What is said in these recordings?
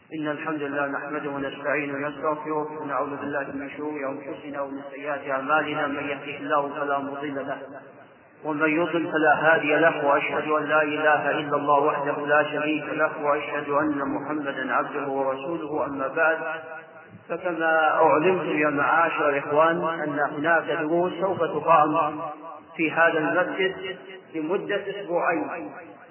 إن الحمد لله نحمده ونستعينه ونستغفره ونعوذ بالله من شرور أنفسنا ومن سيئات أعمالنا. من يهده الله فلا مضل له ومن يضلل فلا هادي له، وأشهد أن لا إله إلا الله وحده لا شريك له، وأشهد أن محمدا عبده ورسوله. أما بعد، فكما أعلمت يا معاشر الإخوان أن هناك دروس سوف تقام في هذا المسجد لمدة أسبوعين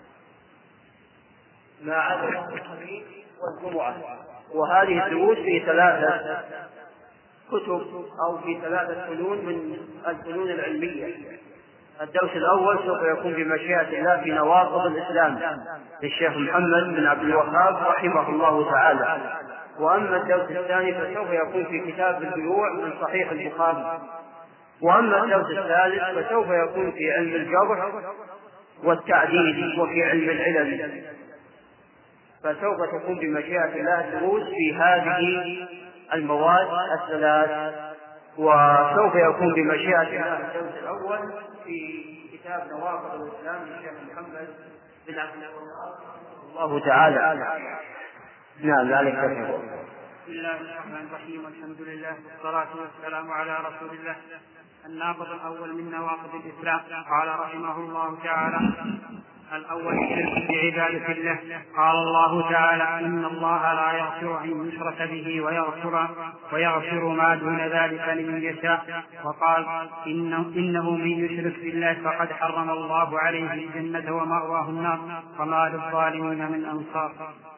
ما عدا الخميس والجمعة، وهذه الدروس في 3 كتب أو في 3 فنون من الفنون العلمية. الدرس الأول سوف يكون بمشيئة الله في نواقض الإسلام للشيخ محمد بن عبد الوهاب رحمه الله تعالى. وأما الدرس الثاني فسوف يكون في كتاب البيوع من صحيح البخاري. وأما الدرس الثالث فسوف يكون في علم الجرح والتعديل وفي علم العلل. فسوف تكون بمشيئة الله دروس في هذه المواد ال3، وسوف يكون بمشيئة الله الدرس الأول في كتاب نواقض الإسلام للشيخ محمد بن عبد الله تعالى. نعم، ذلك كثير. بسم الله الرحمن الرحيم، والحمد لله والصلاة والسلام على رسول الله. الناقض الأول من نواقض الإسلام. قال رحمه الله تعالى: الأول الشرك بعبادة الله. قال الله تعالى: إن الله لا يغفر أن يشرك به ويغفر ما دون ذلك لمن يشاء. وقال: إنه من يشرك بالله فقد حرم الله عليه الجنة ومأواه النار وما للظالمين من أنصار.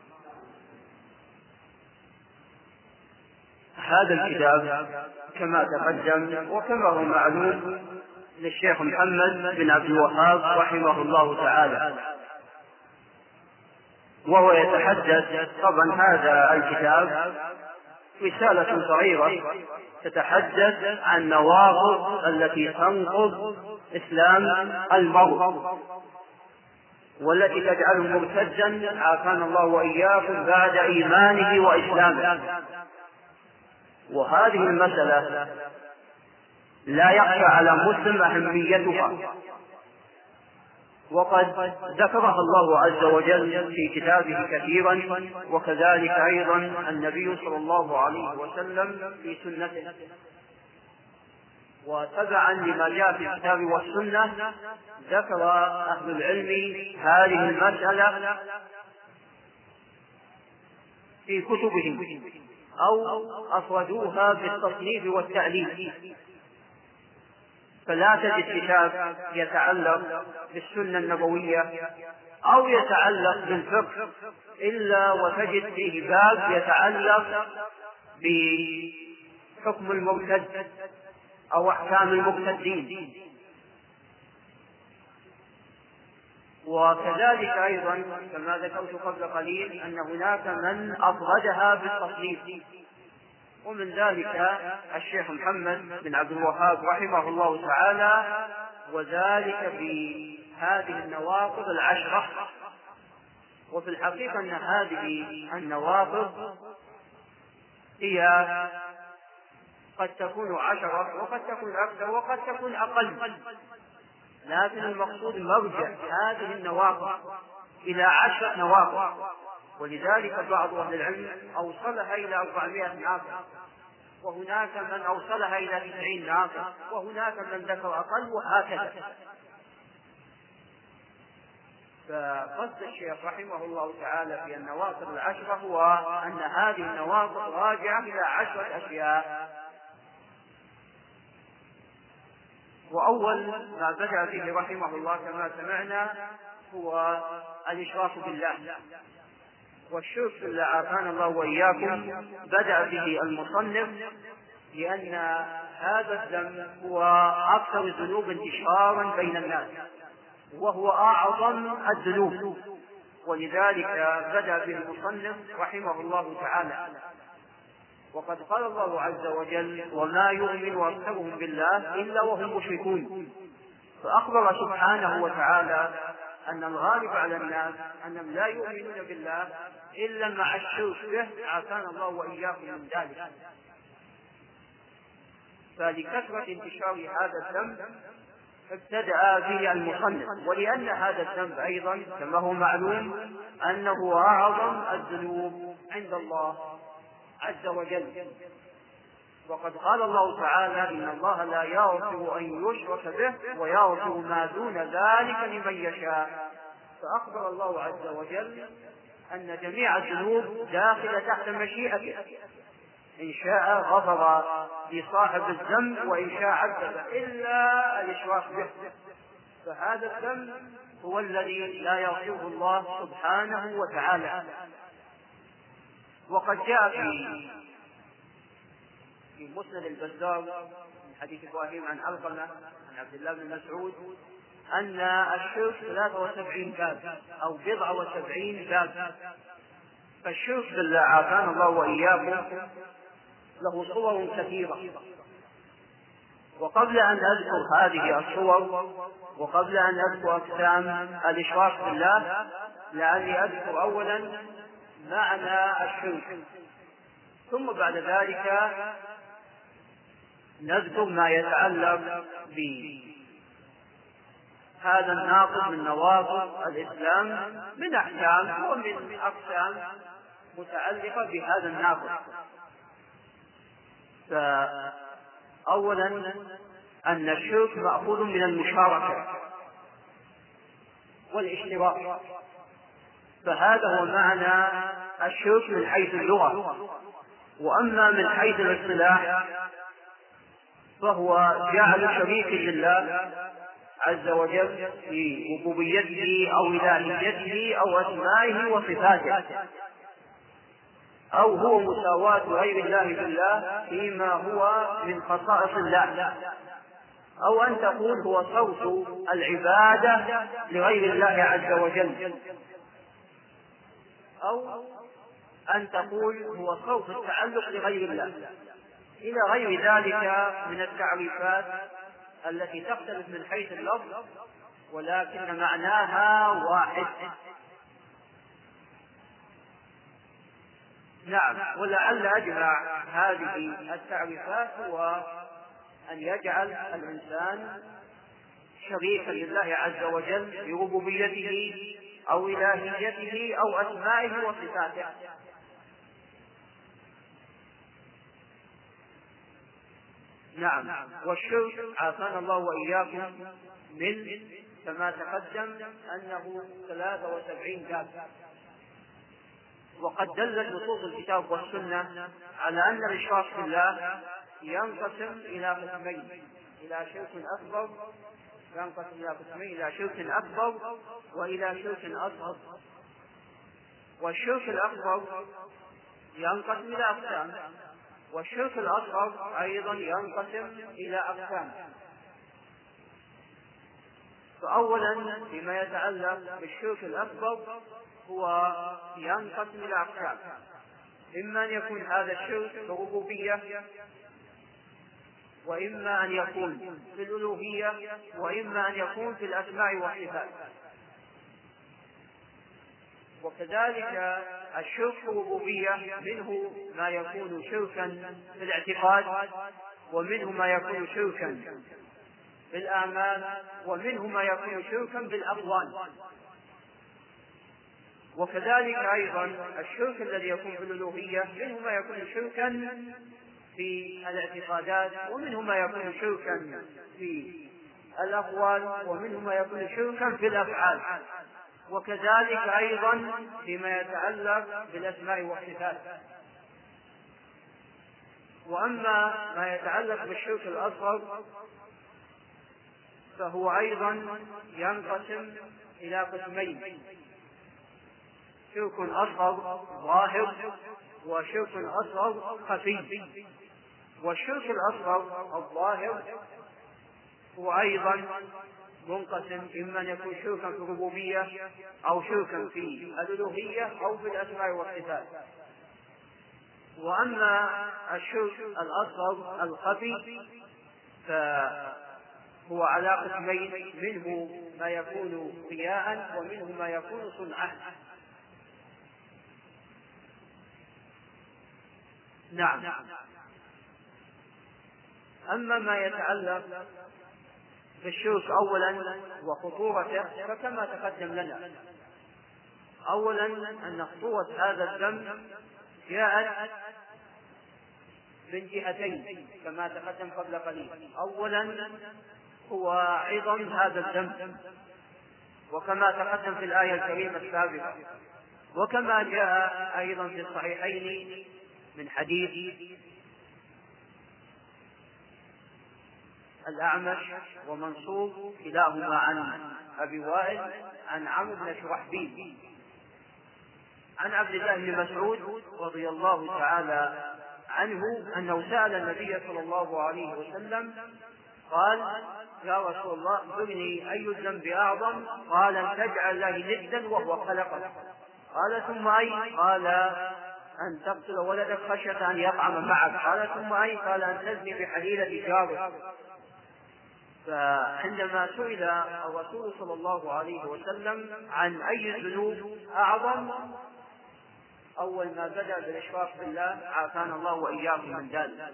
هذا الكتاب كما تقدم وكما هو معلوم للشيخ محمد بن عبد الوهاب رحمه الله تعالى، وهو يتحدث. طبعا هذا الكتاب رسالة صغيرة تتحدث عن نواقض التي تنقض إسلام المرء والتي تجعله مرتدا عافانا الله وإياكم بعد إيمانه وإسلامه. وهذه المسألة لا يخفى على مسلم أهميتها، وقد ذكرها الله عز وجل في كتابه كثيرا، وكذلك أيضا النبي صلى الله عليه وسلم في سنته. وتبعا لما جاء في الكتاب والسنة ذكر أهل العلم هذه المسألة في كتبهم أو أفردوها بالتصنيف والتأليف. فلا تجد كتاب يتعلق بالسنة النبوية أو يتعلق بالفقه إلا وتجد فيه باب يتعلق بحكم المرتد أو أحكام المرتدين. وكذلك أيضا كما ذكرت قبل قليل أن هناك من أفردها بالتصنيف، ومن ذلك الشيخ محمد بن عبد الوهاب رحمه الله تعالى، وذلك في هذه النواقض 10. وفي الحقيقة أن هذه النواقض هي قد تكون 10 وقد تكون أكثر وقد تكون أقل، لكن المقصود مرجع هذه النواقض إلى 10 نواقض. ولذلك بعض أهل العلم أوصلها إلى 400 ناقض، وهناك من أوصلها إلى 90 ناقض، وهناك من ذكر أقل، وهكذا. فقصد الشيخ رحمه الله تعالى في النواقض 10 هو أن هذه النواقض راجعة إلى 10 أشياء. وأول ما بدأ به رحمه الله كما سمعنا هو الإشراك بالله. والشرك بالله عافانا الله وإياكم بدأ به المصنف لأن هذا الذنب هو أكثر الذنوب انتشارا بين الناس، وهو أعظم الذنوب، ولذلك بدأ به المصنف رحمه الله تعالى. وقد قال الله عز وجل: وما يؤمن أكثرهم بالله إلا وهم مشركون. فأخبر سبحانه وتعالى أن الغالب على الناس أنهم لا يؤمنون بالله إلا مع الشرك به، عافانا الله وإياكم من ذلك. فلكثرة انتشار هذا الذنب ابتدأ به المصنف، ولأن هذا الذنب أيضا كما هو معلوم أنه أعظم الذنوب عند الله عز وجل. وقد قال الله تعالى: إن الله لا يغفر أن يشرك به ويغفر ما دون ذلك لمن يشاء. فأخبر الله عز وجل أن جميع الذنوب داخلة تحت مشيئته، إن شاء غفر لصاحب الذنب وإن شاء عذب، إلا الإشراك به. فهذا الذنب هو الذي لا يغفره الله سبحانه وتعالى. وقد جاء في مسند البزار من حديث إبراهيم عن علقمة عن عبد الله بن مسعود أن الشرك 73 باب أو 79 باب. فالشرك بالله عافانا الله وإياكم له صور كثيرة. وقبل أن أذكر هذه الصور وقبل أن أذكر أقسام الإشراك بالله، لعلي أذكر أولا معنى الشرك، ثم بعد ذلك نذكر ما يتعلق بهذا الناقض من نواقض الإسلام من أحكام ومن أقسام متعلقة بهذا الناقض. فأولا أن الشرك مأخوذ من المشاركة والاشتراك، فهذا هو معنى الشرك من حيث اللغة. وأما من حيث الاصطلاح فهو جعل شريك لله عز وجل في ربوبيته أو إلهيته أو أسمائه وصفاته، أو هو مساواة غير الله بالله فيما هو من خصائص الله، أو أن تقول هو صوت العبادة لغير الله عز وجل، أو أن تقول هو صوت التعلق لغير الله، إلى غير ذلك من التعريفات التي تختلف من حيث اللفظ ولكن معناها واحد. نعم، ولعل أجمع هذه التعريفات هو أن يجعل الإنسان شريكا لله عز وجل في ربوبيته أو إلهيته أو أسمائه وصفاته. نعم، والشرك عافانا الله وإياكم من كما تقدم أنه 73 باب. وقد دلت نصوص الكتاب والسنة على أن الإشراك بالله ينقسم إلى قسمين، إلى شرك أكبر، ينقسم إلى قسمين، إلى شرك أكبر وإلى شرك أصغر. والشرك الأكبر ينقسم إلى أقسام، والشرك الأصغر أيضا ينقسم إلى أقسام. فأولا فيما يتعلق بالشرك الأكبر هو ينقسم إلى أقسام، إما أن يكون هذا الشرك في الربوبية، وإما أن يكون في الألوهية، وإما أن يكون في الأسماء والصفات. وكذلك الشرك في الربوبية منه ما يكون شركا في الاعتقاد، ومنه ما يكون شركا في الأعمال، ومنه ما يكون شركا بالأقوال. وكذلك أيضا الشرك الذي يكون في الألوهية منه ما يكون شركا في الاعتقادات، ومنه ما يكون شركا في الأقوال، ومنه ما يكون شركا في الأفعال. وكذلك أيضا فيما يتعلق بالأسماء والصفات. وأما ما يتعلق بالشرك الأصغر فهو أيضا ينقسم إلى قسمين: شرك أصغر ظاهر وشرك أصغر خفي. والشرك الأصغر الظاهر هو أيضا منقسم إما أن يكون شركا في الربوبية أو شركا في الألوهية أو في الأسماء والصفات. وأما الشرك الأصغر الخفي فهو على قسمين: منه ما يكون رياء ومنه ما يكون صنعا. نعم. أما ما يتعلق في الشرك أولا وخطورته، فكما تقدم لنا أولا أن خطورة هذا الذنب جاءت من جهتين كما تقدم قبل قليل. أولا هو عظم هذا الذنب، وكما تقدم في الآية الكريمة السابقة، وكما جاء أيضا في الصحيحين من حديث الأعمش ومنصور كلاهما عن أبي وائل عن عمرو بن شرحبيل عن عبد الله بن مسعود رضي الله تعالى عنه أنه سأل النبي صلى الله عليه وسلم قال: يا رسول الله أخبرني أي الذنب أعظم؟ قال: أن تجعل الله ندا وهو خلقك. قال: ثم أي؟ قال: أن تقتل ولدك خشية أن يطعم معك. قال: ثم أي؟ قال: أن تزني بحليلة جارك. فعندما سئل الرسول صلى الله عليه وسلم عن أي الذنوب أعظم، أول ما بدأ بالإشراك بالله، عافانا الله وإياكم من ذلك.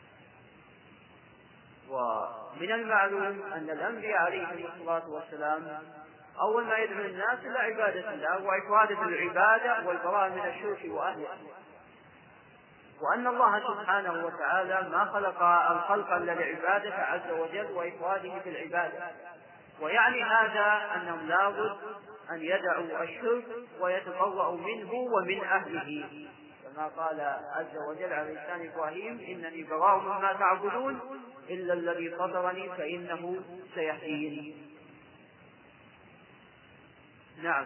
ومن المعلوم أن الأنبياء عليهم الصلاة والسلام أول ما يدعو الناس إلى عبادة الله وإفراد العبادة والبراءة من الشرك وأهله، وأن الله سبحانه وتعالى ما خلق الخلق إلا لعبادة عز وجل وإفراده في العبادة. ويعني هذا أنهم لابد أن يدعوا الشرك ويتبرؤوا منه ومن أهله، كما قال عز وجل على لسان إبراهيم: إنني براء مما تعبدون إلا الذي فطرني فإنه سيهدين. نعم.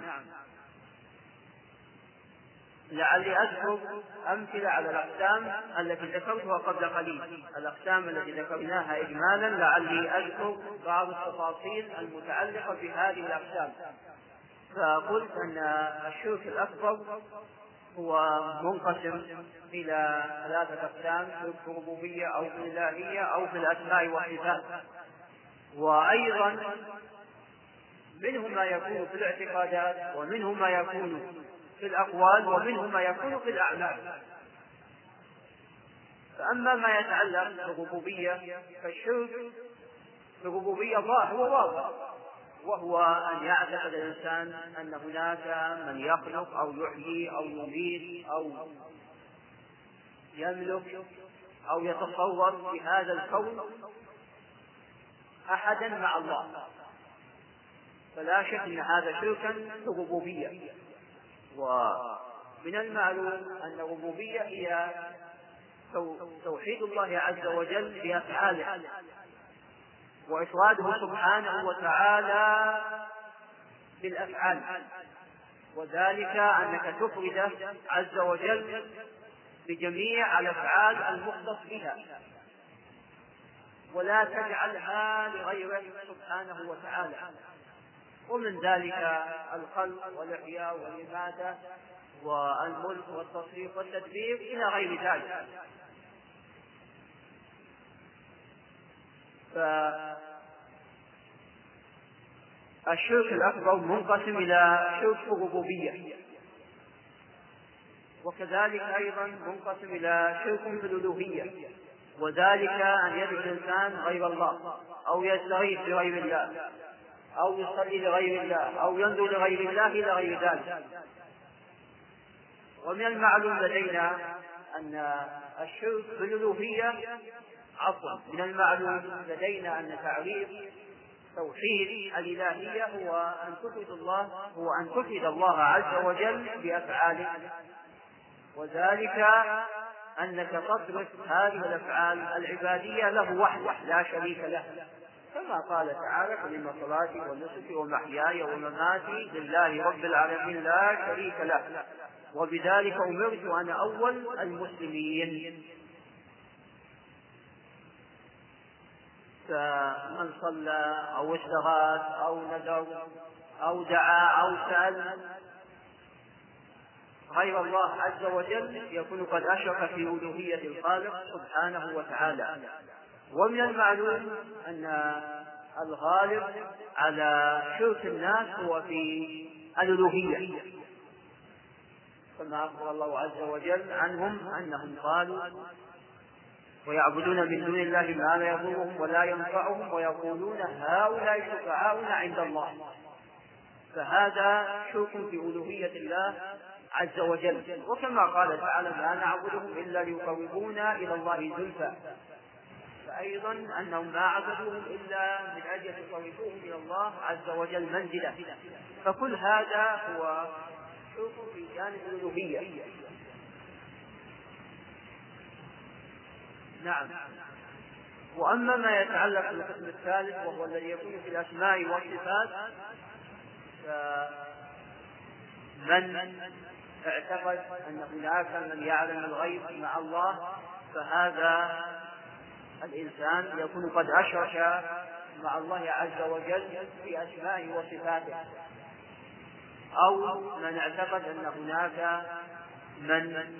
لعلي أذكر أمثلة على الأقسام التي ذكرتها قبل قليل، الأقسام التي ذكرناها إجمالا، لعلي أذكر بعض التفاصيل المتعلقة بهذه الأقسام. فقلت أن الشرك الأكبر هو منقسم إلى ثلاثة أقسام: شرك في الربوبية أو في الإلهية أو في الأسماء والصفات، وأيضا منه ما يكون في الاعتقادات، ومنه ما يكون في الأقوال، ومنه ما يكون في الأعمال. فأما ما يتعلق بالربوبية فالشرك في الربوبية هو واضح، وهو أن يعتقد الإنسان أن هناك من يخلق أو يحيي أو يميت أو يملك أو يتصور في هذا الكون أحدا مع الله، فلا شك أن هذا شركا في الربوبية. ومن المعلوم أن الربوبية هي توحيد الله عز وجل بأفعاله وإفراده سبحانه وتعالى بالأفعال، وذلك أنك تفرده عز وجل بجميع الأفعال المختص بها، ولا تجعلها لغيره سبحانه وتعالى. ومن ذلك الخلق والإحياء والإماتة والملك والتصريف والتدبير إلى غير ذلك. فالشرك الأكبر منقسم إلى شرك الربوبية، وكذلك أيضا منقسم إلى شرك في الألوهية، وذلك أن يدعو الإنسان غير الله أو يستغيث بغير الله أو يصلي لغير الله أو ينذر لغير الله إلى غير ذلك. ومن المعلوم لدينا أن الشرك في الألوهية من المعلوم لدينا أن تعريف توحيد الإلهية هو أن تفرد الله عز وجل بأفعاله، وذلك أنك تصرف هذه الأفعال العبادية له وحده لا شريك له، كما قال تعالى: قل إن صلاتي ونسكي ومحياي ومماتي لله رب العالمين لا شريك له وبذلك أمرت أنا أول المسلمين. فمن صلى أو استغاث أو نذر أو دعا أو سأل غير الله عز وجل يكون قد أشرك في ألوهية الخالق سبحانه وتعالى. ومن المعلوم أن الغالب على شرك الناس هو في الألوهية، كما أخبر الله عز وجل عنهم أنهم قالوا ويعبدون من دون الله ما لا يضرهم ولا ينفعهم ويقولون هؤلاء شفعاؤنا عند الله. فهذا شرك في ألوهية الله عز وجل. وكما قال تعالى ما نعبدهم إلا ليقربونا إلى الله زلفى، فأيضا أنهم ما عبدوهم إلا من أجل يقربوهم إلى الله عز وجل منزلة. فكل هذا هو شرك في جانب الألوهية. نعم. وأما ما يتعلق بالقسم الثالث وهو الذي يكون في الأسماء والصفات، فمن اعتقد أن هناك من يعلم الغيب مع الله فهذا الإنسان يكون قد أشرك مع الله عز وجل في أسمائه وصفاته. أو من اعتقد أن هناك من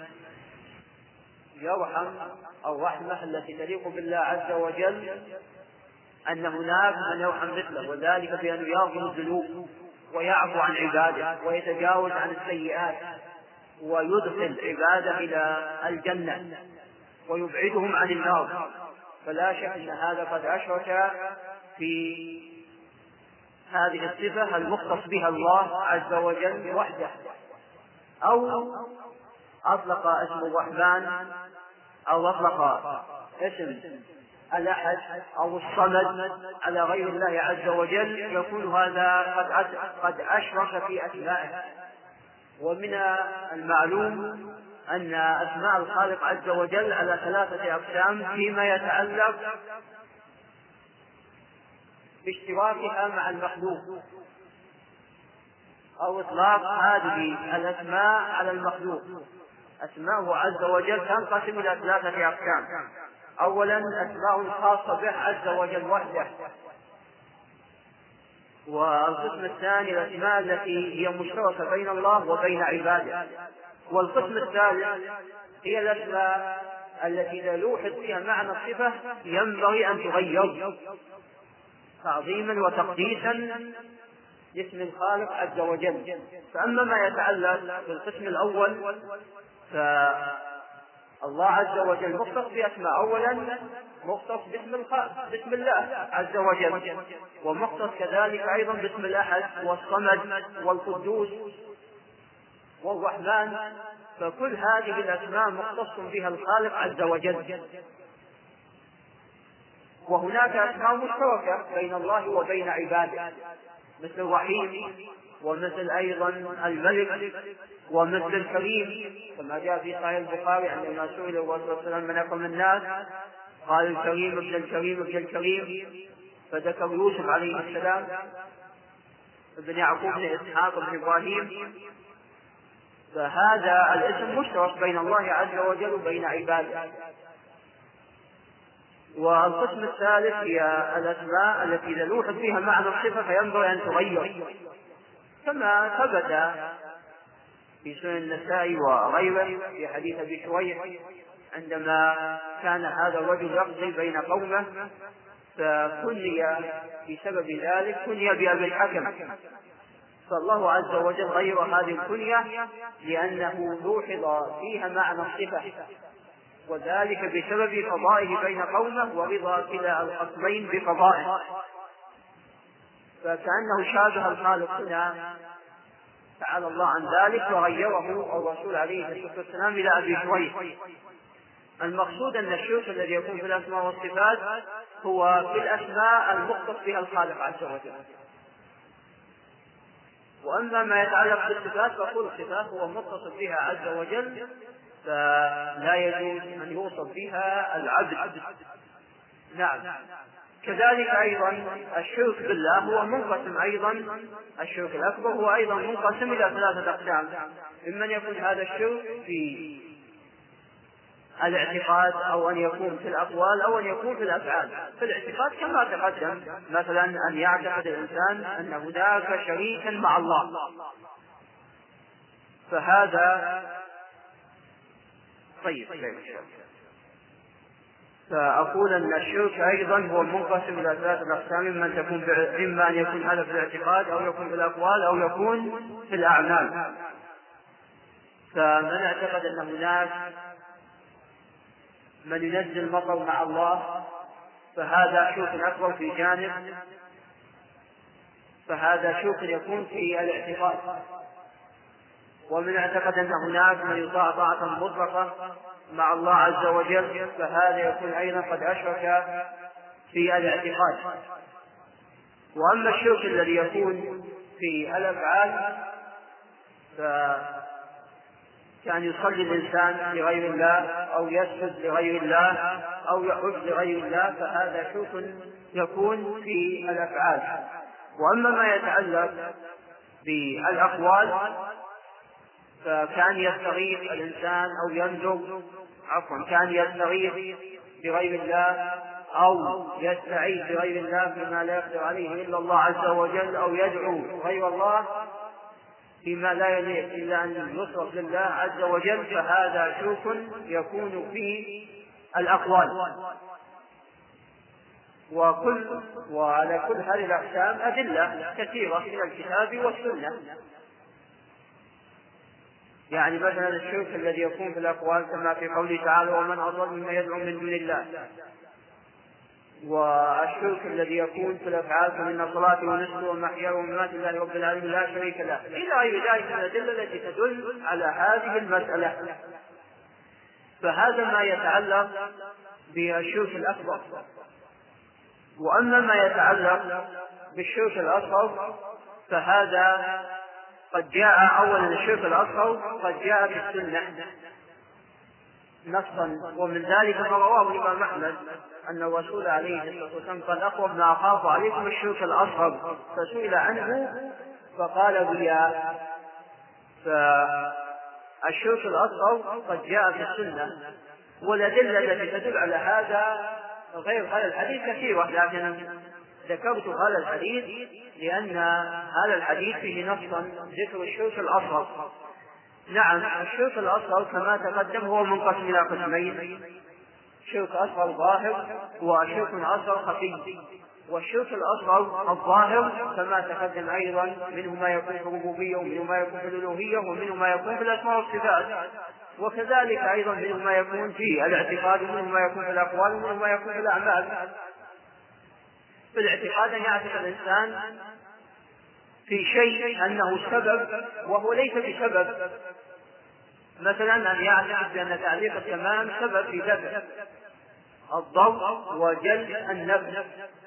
يرحم أو رحمة التي تليق بالله عز وجل، أن هناك من يرحم مثله، وذلك بأنه يغفر الذنوب ويعفو عن عباده ويتجاوز عن السيئات ويدخل عباده إلى الجنة ويبعدهم عن النار. فلا شك أن هذا قد أشرك في هذه الصفة المختص بها الله عز وجل وحده. أو أطلق اسم الرحمن أو أطلق اسم الأحد أو الصمد على غير الله عز وجل، يكون هذا قد أشرك في أسمائه. ومن المعلوم أن أسماء الخالق عز وجل على 3 أقسام فيما يتعلق باشتراكها مع المخلوق أو إطلاق هذه الأسماء على المخلوق. أسماءه عز وجل تنقسم إلى 3 أقسام. أولا أسماء خاصة به عز وجل وحده، والقسم الثاني الأسماء التي هي مشتركة بين الله وبين عباده، والقسم الثالث هي الأسماء التي إذا لوحظ فيها معنى الصفة ينبغي أن تغير تعظيما وتقديسا لاسم الخالق عز وجل. فأما ما يتعلق بالقسم الأول فالله عز وجل مختص بأسماء. أولا مختص باسم الله عز وجل، ومختص كذلك أيضا باسم الأحد والصمد والقدوس والرحمن. فكل هذه الأسماء مختص بها الخالق عز وجل. وهناك أسماء مشتركة بين الله وبين عباده مثل الرحيم، ومثل أيضا الملك، ومثل الكريم، كما جاء في صحيح البخاري عندما سئل الرسول صلى الله عليه وسلم من أقوم الناس قال الكريم ابن الكريم ابن الكريم، فذكر يوسف عليه السلام ابن يعقوب بن إسحاق بن إبراهيم. فهذا الاسم مشترك بين الله عز وجل وبين عباده. والقسم الثالث هي الأسماء التي إذا لوحظ فيها معنى الصفة فينبغي أن تغير، كما ثبت في سنن النسائي وغيره في حديث أبي شريح عندما كان هذا الرجل يقضي بين قومه فكني بسبب ذلك كني بأبي الحكم، فالله عز وجل غير هذه الكنية لأنه لوحظ فيها معنى الصفة، وذلك بسبب قضائه بين قومه ورضا كلا الخصمين بقضائه. فكأنه شابه الخالق هنا تعالى الله عن ذلك وغيره الرسول عليه الصلاة والسلام إلى أبي شريح. المقصود أن الشرك الذي يكون في الأسماء والصفات هو في الأسماء المختص بها الخالق عز وجل. وأما ما يتعلق بالصفات فكل الصفات هو متصف بها عز وجل، فلا يجوز أن يوصف بها العبد. نعم. كذلك أيضا الشرك بالله هو منقسم أيضا، الشرك الأكبر هو أيضا منقسم إلى 3 أقسام. إما يكون هذا الشرك في الاعتقاد أو أن يكون في الأقوال أو أن يكون في الأفعال. في الاعتقاد كما تقدم، مثلا أن يعتقد الإنسان أن هناك شريكا مع الله، فهذا طيب. فأقول أن الشرك أيضا هو منقسم إلى 3 أقسام، إما أن يكون هذا في الاعتقاد أو يكون في الأقوال أو يكون في الأعمال. فمن اعتقد أن هناك من ينزل المطر مع الله فهذا شرك أكبر في جانب، فهذا شرك يكون في الاعتقاد. ومن اعتقد أن هناك من يطاع طاعة مطلقة مع الله عز وجل فهذا يكون أيضا قد أشرك في الاعتقاد. وأما الشرك الذي يكون في الأفعال فكان يصلي الإنسان لغير الله أو يسجد لغير الله أو يحج لغير الله فهذا شرك يكون في الأفعال. وأما ما يتعلق بالأقوال فكان يستغيث الإنسان أو ينذر كان يستغيث بغير الله أو يستعيذ بغير الله فيما لا يقدر عليه إلا الله عز وجل، أو يدعو غير الله فيما لا يليق إلا أن يصرف لله عز وجل فهذا شرك يكون في الأقوال. وعلى كل هذه الأقسام أدلة كثيرة من الكتاب والسنة. يعني مثلا الشرك الذي يكون في الأقوال كما في قوله تعالى ومن أضل مما يدعو من دون الله، والشرك الذي يكون في الأفعال فمن صلاتي ونسكي ومحياي ومماتي لله رب العالمين لا شريك له، إلى غير ذلك من الأدلة التي تدل على هذه المسألة. فهذا ما يتعلق بالشرك الأكبر. وأما ما يتعلق بالشرك الأصغر فهذا قد جاء أولا الشرك الأصغر قد جاء في السنة نصا، ومن ذلك ما رواه الإمام أحمد أن الرسول عليه الصلاة والسلام قال أقرب ما أخاف عليكم الشرك الأصغر، فسئل عنه فقال بيا. فالشرك الأصغر قد جاء في السنة، والأدلة التي تدل على هذا غير هذا الحديث كثيرة، لكن ذكرت هذا الحديث لأن هذا الحديث فيه نصا ذكر الشرك الأصغر. نعم الشرك الأصغر كما تقدم هو منقسم إلى قسمين، شرك أصغر ظاهر وشرك أصغر خفي. والشرك الأصغر الظاهر كما تقدم أيضا منه ما يكون في الربوبية ومنه ما يكون في الألوهية ومنه ما يكون في الأسماء والصفات، وكذلك أيضا منه ما يكون في الاعتقاد ومنه ما يكون في الأقوال ومنه ما يكون في الأعمال. في الاعتقاد أن يعتقد الإنسان في شيء أنه سبب وهو ليس بسبب، مثلا أن يعتقد بأن تعليق التمام سبب في دفع الضوء وجلب النفس،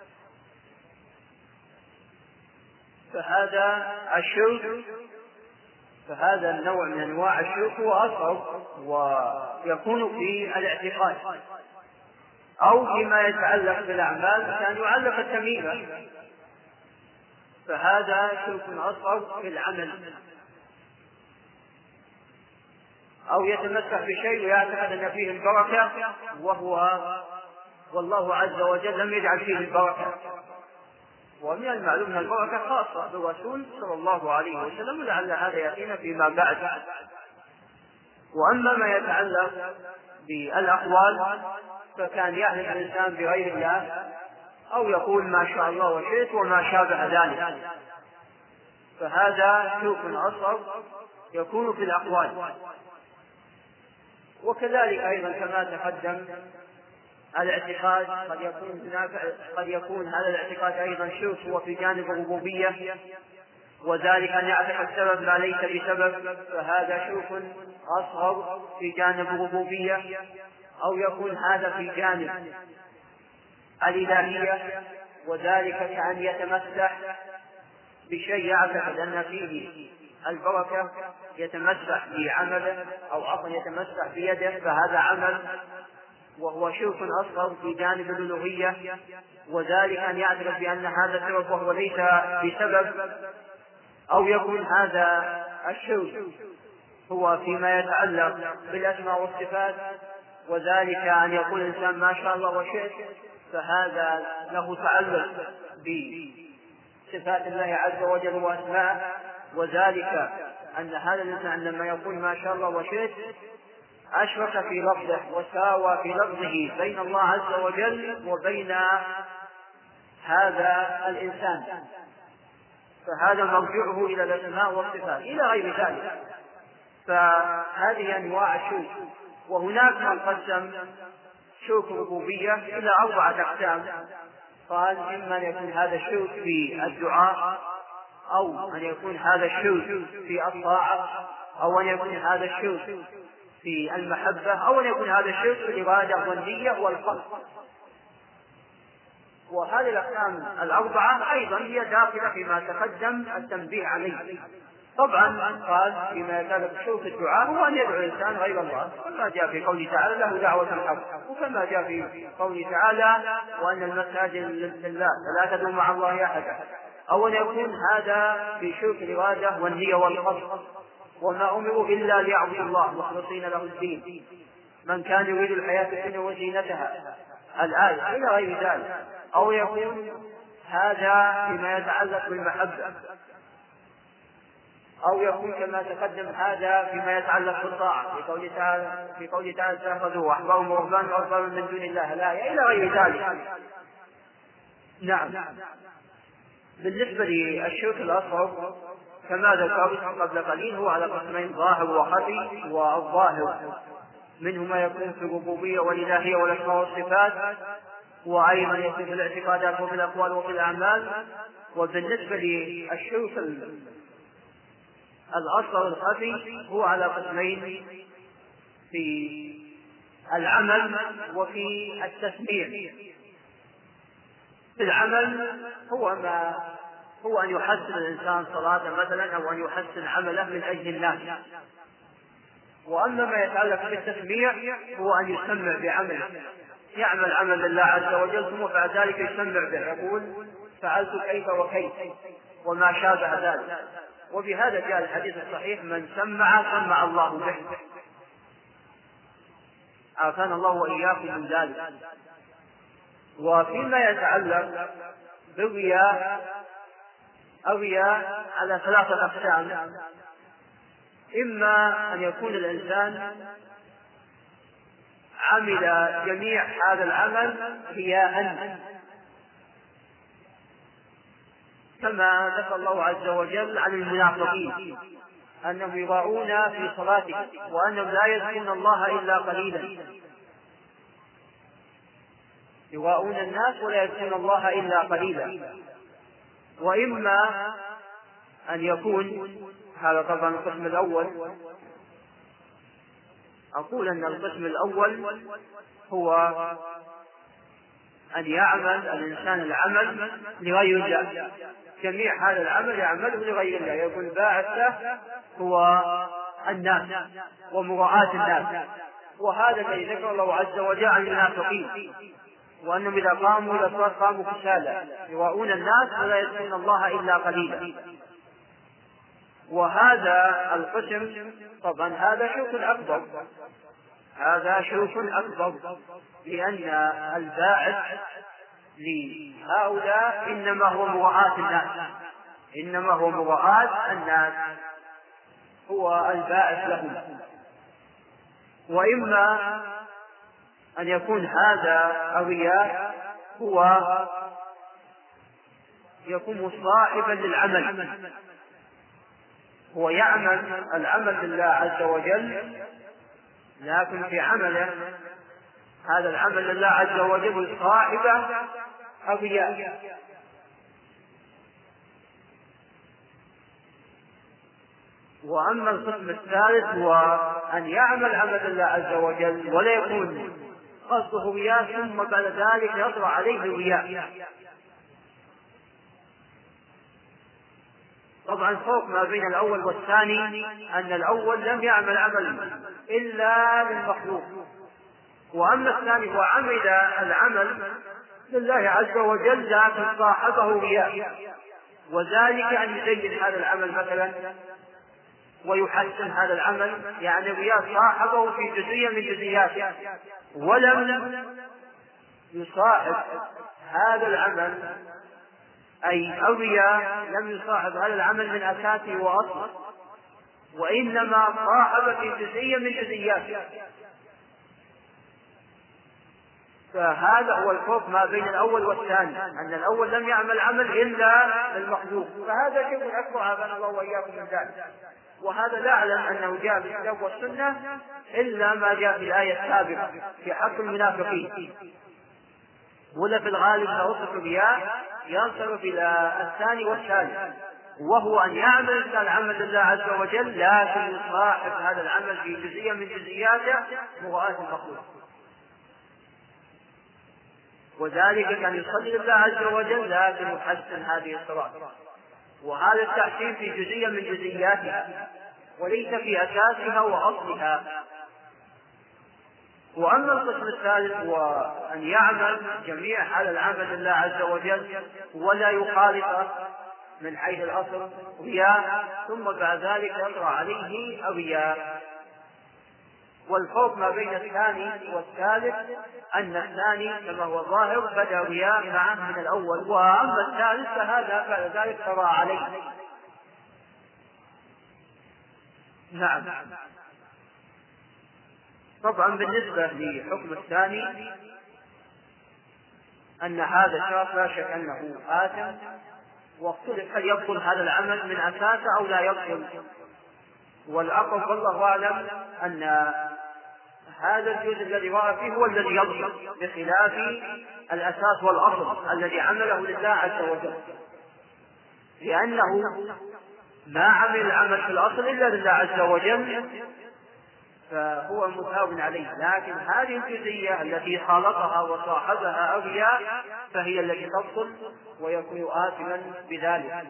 فهذا الشرك، فهذا النوع من أنواع الشرك هو أصغر ويكون في الاعتقاد. أو فيما يتعلق بالأعمال كان يعلق التميمة، فهذا شرك أصغر في العمل. أو يتمسك بشيء ويعتقد أن فيه البركة والله عز وجل لم يجعل فيه البركة، ومن المعلوم أن البركة خاصة بالرسول صلى الله عليه وسلم، ولعل هذا يأتينا فيما بعد. وأما ما يتعلق بالأقوال فكان يحلف الإنسان بغير الله أو يقول ما شاء الله وشئت وما شابه ذلك، فهذا شرك أصغر يكون في الأقوال. وكذلك أيضا كما تقدم الاعتقاد قد يكون هذا الاعتقاد أيضا شرك هو في جانب الربوبية، وذلك أن يعتقد سبب ما ليس بسبب، فهذا شرك أصغر في جانب الربوبية. أو يكون هذا في جانب الإلهية، وذلك كأن يتمسح بشيء يعتقد أن فيه البركة، يتمسح بعمله أو عفوا يتمسح بيده، فهذا عمل وهو شرك أصغر في جانب الألوهية، وذلك أن يعتقد بأن هذا سبب وهو ليس بسبب. أو يكون هذا الشرك هو فيما يتعلق بالأسماء والصفات، وذلك أن يقول الإنسان ما شاء الله وشئت، فهذا له تعلق بصفات الله عز وجل وأسماءه، وذلك أن هذا الإنسان لما يقول ما شاء الله وشئت أشرك في لفظه وساوى في لفظه بين الله عز وجل وبين هذا الإنسان، فهذا مرجعه إلى الأسماء والصفات إلى غير ذلك. فهذه أنواع الشرك. وهناك من قسم شرك الربوبية إلى 4 أقسام. قال إما أن يكون هذا الشرك في الدعاء، أو أن يكون هذا الشرك في الطاعة، أو أن يكون هذا الشرك في المحبة، أو أن يكون هذا الشرك في الإرادة والنية والقصد. وهذه الأقسام 4 أيضا هي داخلة فيما تقدم التنبيه عليه. طبعا قال فيما يتعلق بشرك الدعاء هو أن يدعو الإنسان غير الله، كما جاء في قوله تعالى له دعوة الحق، وكما جاء في قوله تعالى وأن المساجد لله فلا تدعوا مع الله أحدا. أو أن يكون هذا في شرك الإرادة والنية والقصد، وما أمروا إلا ليعبدوا الله مخلصين له الدين من كان يريد الحياة الدنيا وزينتها الآية إلى غير ذلك. أو يكون هذا فيما يتعلق بالمحبة، أو يكون كما تقدم هذا فيما يتعلق بالطاعة في قوله تعالى اتخذوا أحبارهم ورهبانهم أربابا من دون الله الآية إلى غير ذلك. نعم. بالنسبة للشرك الأصغر كما ذكرت قبل قليل هو على قسمين ظاهر وخفي. والظاهر منه ما يكون في الربوبية والإلهية والأسماء والصفات، وأيضا يكون في الاعتقادات وفي الأقوال وفي الأعمال. وبالنسبة للشرك الأصغر الخفي هو على قسمين في العمل وفي التسميع. في العمل هو أن يحسن الإنسان صلاته مثلا، أو أن يحسن عمله من أجل الناس. وأما ما يتعلق بالتسميع هو أن يسمع بعمله، يعمل عمل لله عز وجل ثم بعد ذلك يسمع به، يقول فعلت كيف وكيف وما شابه ذلك. وبهذا جاء الحديث الصحيح من سمع الله به. عافانا الله وإياكم من ذلك. وفيما يتعلق بالرياء، الرياء على 3 أقسام. إما أن يكون الإنسان عمل جميع هذا العمل رياء، كما ذكر الله عز وجل عن المنافقين أنهم يراءون في صلاتهم وأنهم لا يذكرون الله إلا قليلا، يراءون الناس ولا يذكرون الله إلا قليلا. وإما أن يكون هذا طبعا القسم الأول. أقول أن القسم الأول هو أن يعمل الإنسان العمل لغير الله، جميع هذا العمل يعمله لغير الله، يكون باعث له هو الناس ومراءاة الناس. وهذا الذي ذكر الله عز وجل عن المنافقين، وأنهم إذا قاموا للصلاة قاموا كسالى يراءون الناس ولا يذكرون الله إلا قليلا. وهذا القسم طبعا هذا شرك أكبر، هذا شرك أكبر، لأن الباعث لهؤلاء إنما هو مراءاة الناس، إنما هو مراءاة الناس هو الباعث لهم. وإما أن يكون هذا الرياء هو يكون صاحبا للعمل، هو يعمل العمل لله عز وجل، لكن في عمله هذا العمل لله عز وجل صاحبه الرياء. وأما القسم الثالث هو أن يعمل عمل الله عز وجل ولا يكون قصده رياء، ثم بعد ذلك يطرأ عليه الرياء. طبعا فرق ما بين الأول والثاني أن الأول لم يعمل عمل إلا للمخلوق، وأما الثاني هو عمل العمل لله عز وجل لكن صاحبه رياء، وذلك أن يزين هذا العمل مثلا ويحسن هذا العمل، يعني الرياء صاحبه في جزئية من جزئياته ولم يصاحب هذا العمل، أي الرياء لم يصاحب هذا العمل من أساسه وأصله، وإنما صاحب في جزئية من جزئياته. فهذا هو الفرق ما بين الأول والثاني، أن الأول لم يعمل عمل إلا للمخلوق، فهذا شيء أكبر عافانا الله وإياكم من ذلك. وهذا لا أعلم أنه جاء في الكتاب والسنة إلا ما جاء في الآية السابقة في حق المنافقين، ولا في الغالب ما وصف الرياء ينصرف إلى الثاني والثالث، وهو أن يعمل الإنسان عمل الله عز وجل لكن يصاحب هذا العمل في جزئية من جزئياته مراءة المخلوق، وذلك كان يصلي لله عز وجل لكن يحسن هذه الصلاة، وهذا التحسين في جزئية من جزئياتها وليس في أساسها وأصلها. وأما القسم الثالث هو أن يعمل جميع هذا العمل لله عز وجل ولا يخالطه من حيث الأصل رياء، ثم بعد ذلك يطرأ عليه الرياء. والفرق ما بين الثاني والثالث أن الثاني كما هو ظاهر بدأ رياء معه من الأول، وأما الثالث فهذا بعد ذلك طرأ عليه. نعم. طبعا بالنسبة لحكم الثاني أن هذا الشخص لا شك أنه آثم، واختلف هل يبطل هذا العمل من أساسه أو لا يبطل، والأقرب والله أعلم أن هذا الجزء الذي وقع فيه هو الذي يبطل بخلاف الأساس والأصل الذي عمله لله عز وجل، لأنه ما عمل العمل في الأصل إلا لله عز وجل فهو متهاون عليه، لكن هذه الجزئية التي خالطها وصاحبها الرياء فهي التي تبطل ويكون آثما بذلك.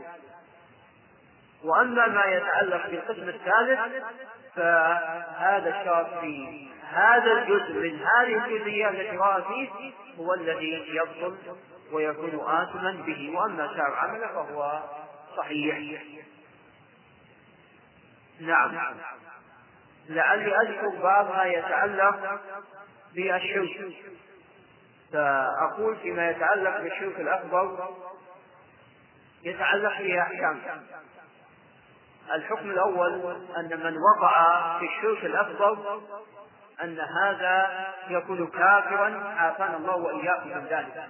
وأما ما يتعلق بالقسم الثالث فهذا الشرط في هذا الجزء من هذه الجزئية التي وقع فيه هو الذي يبطل ويكون آثما به، وأما سائر عمله فهو صحيح. نعم. لعلي أذكر بعض ما يتعلق بالشرك، فأقول فيما يتعلق بالشرك الأكبر يتعلق به أحكام. الحكم الأول أن من وقع في الشرك الأكبر أن هذا يكون كافرا، عافانا الله وإياكم من ذلك.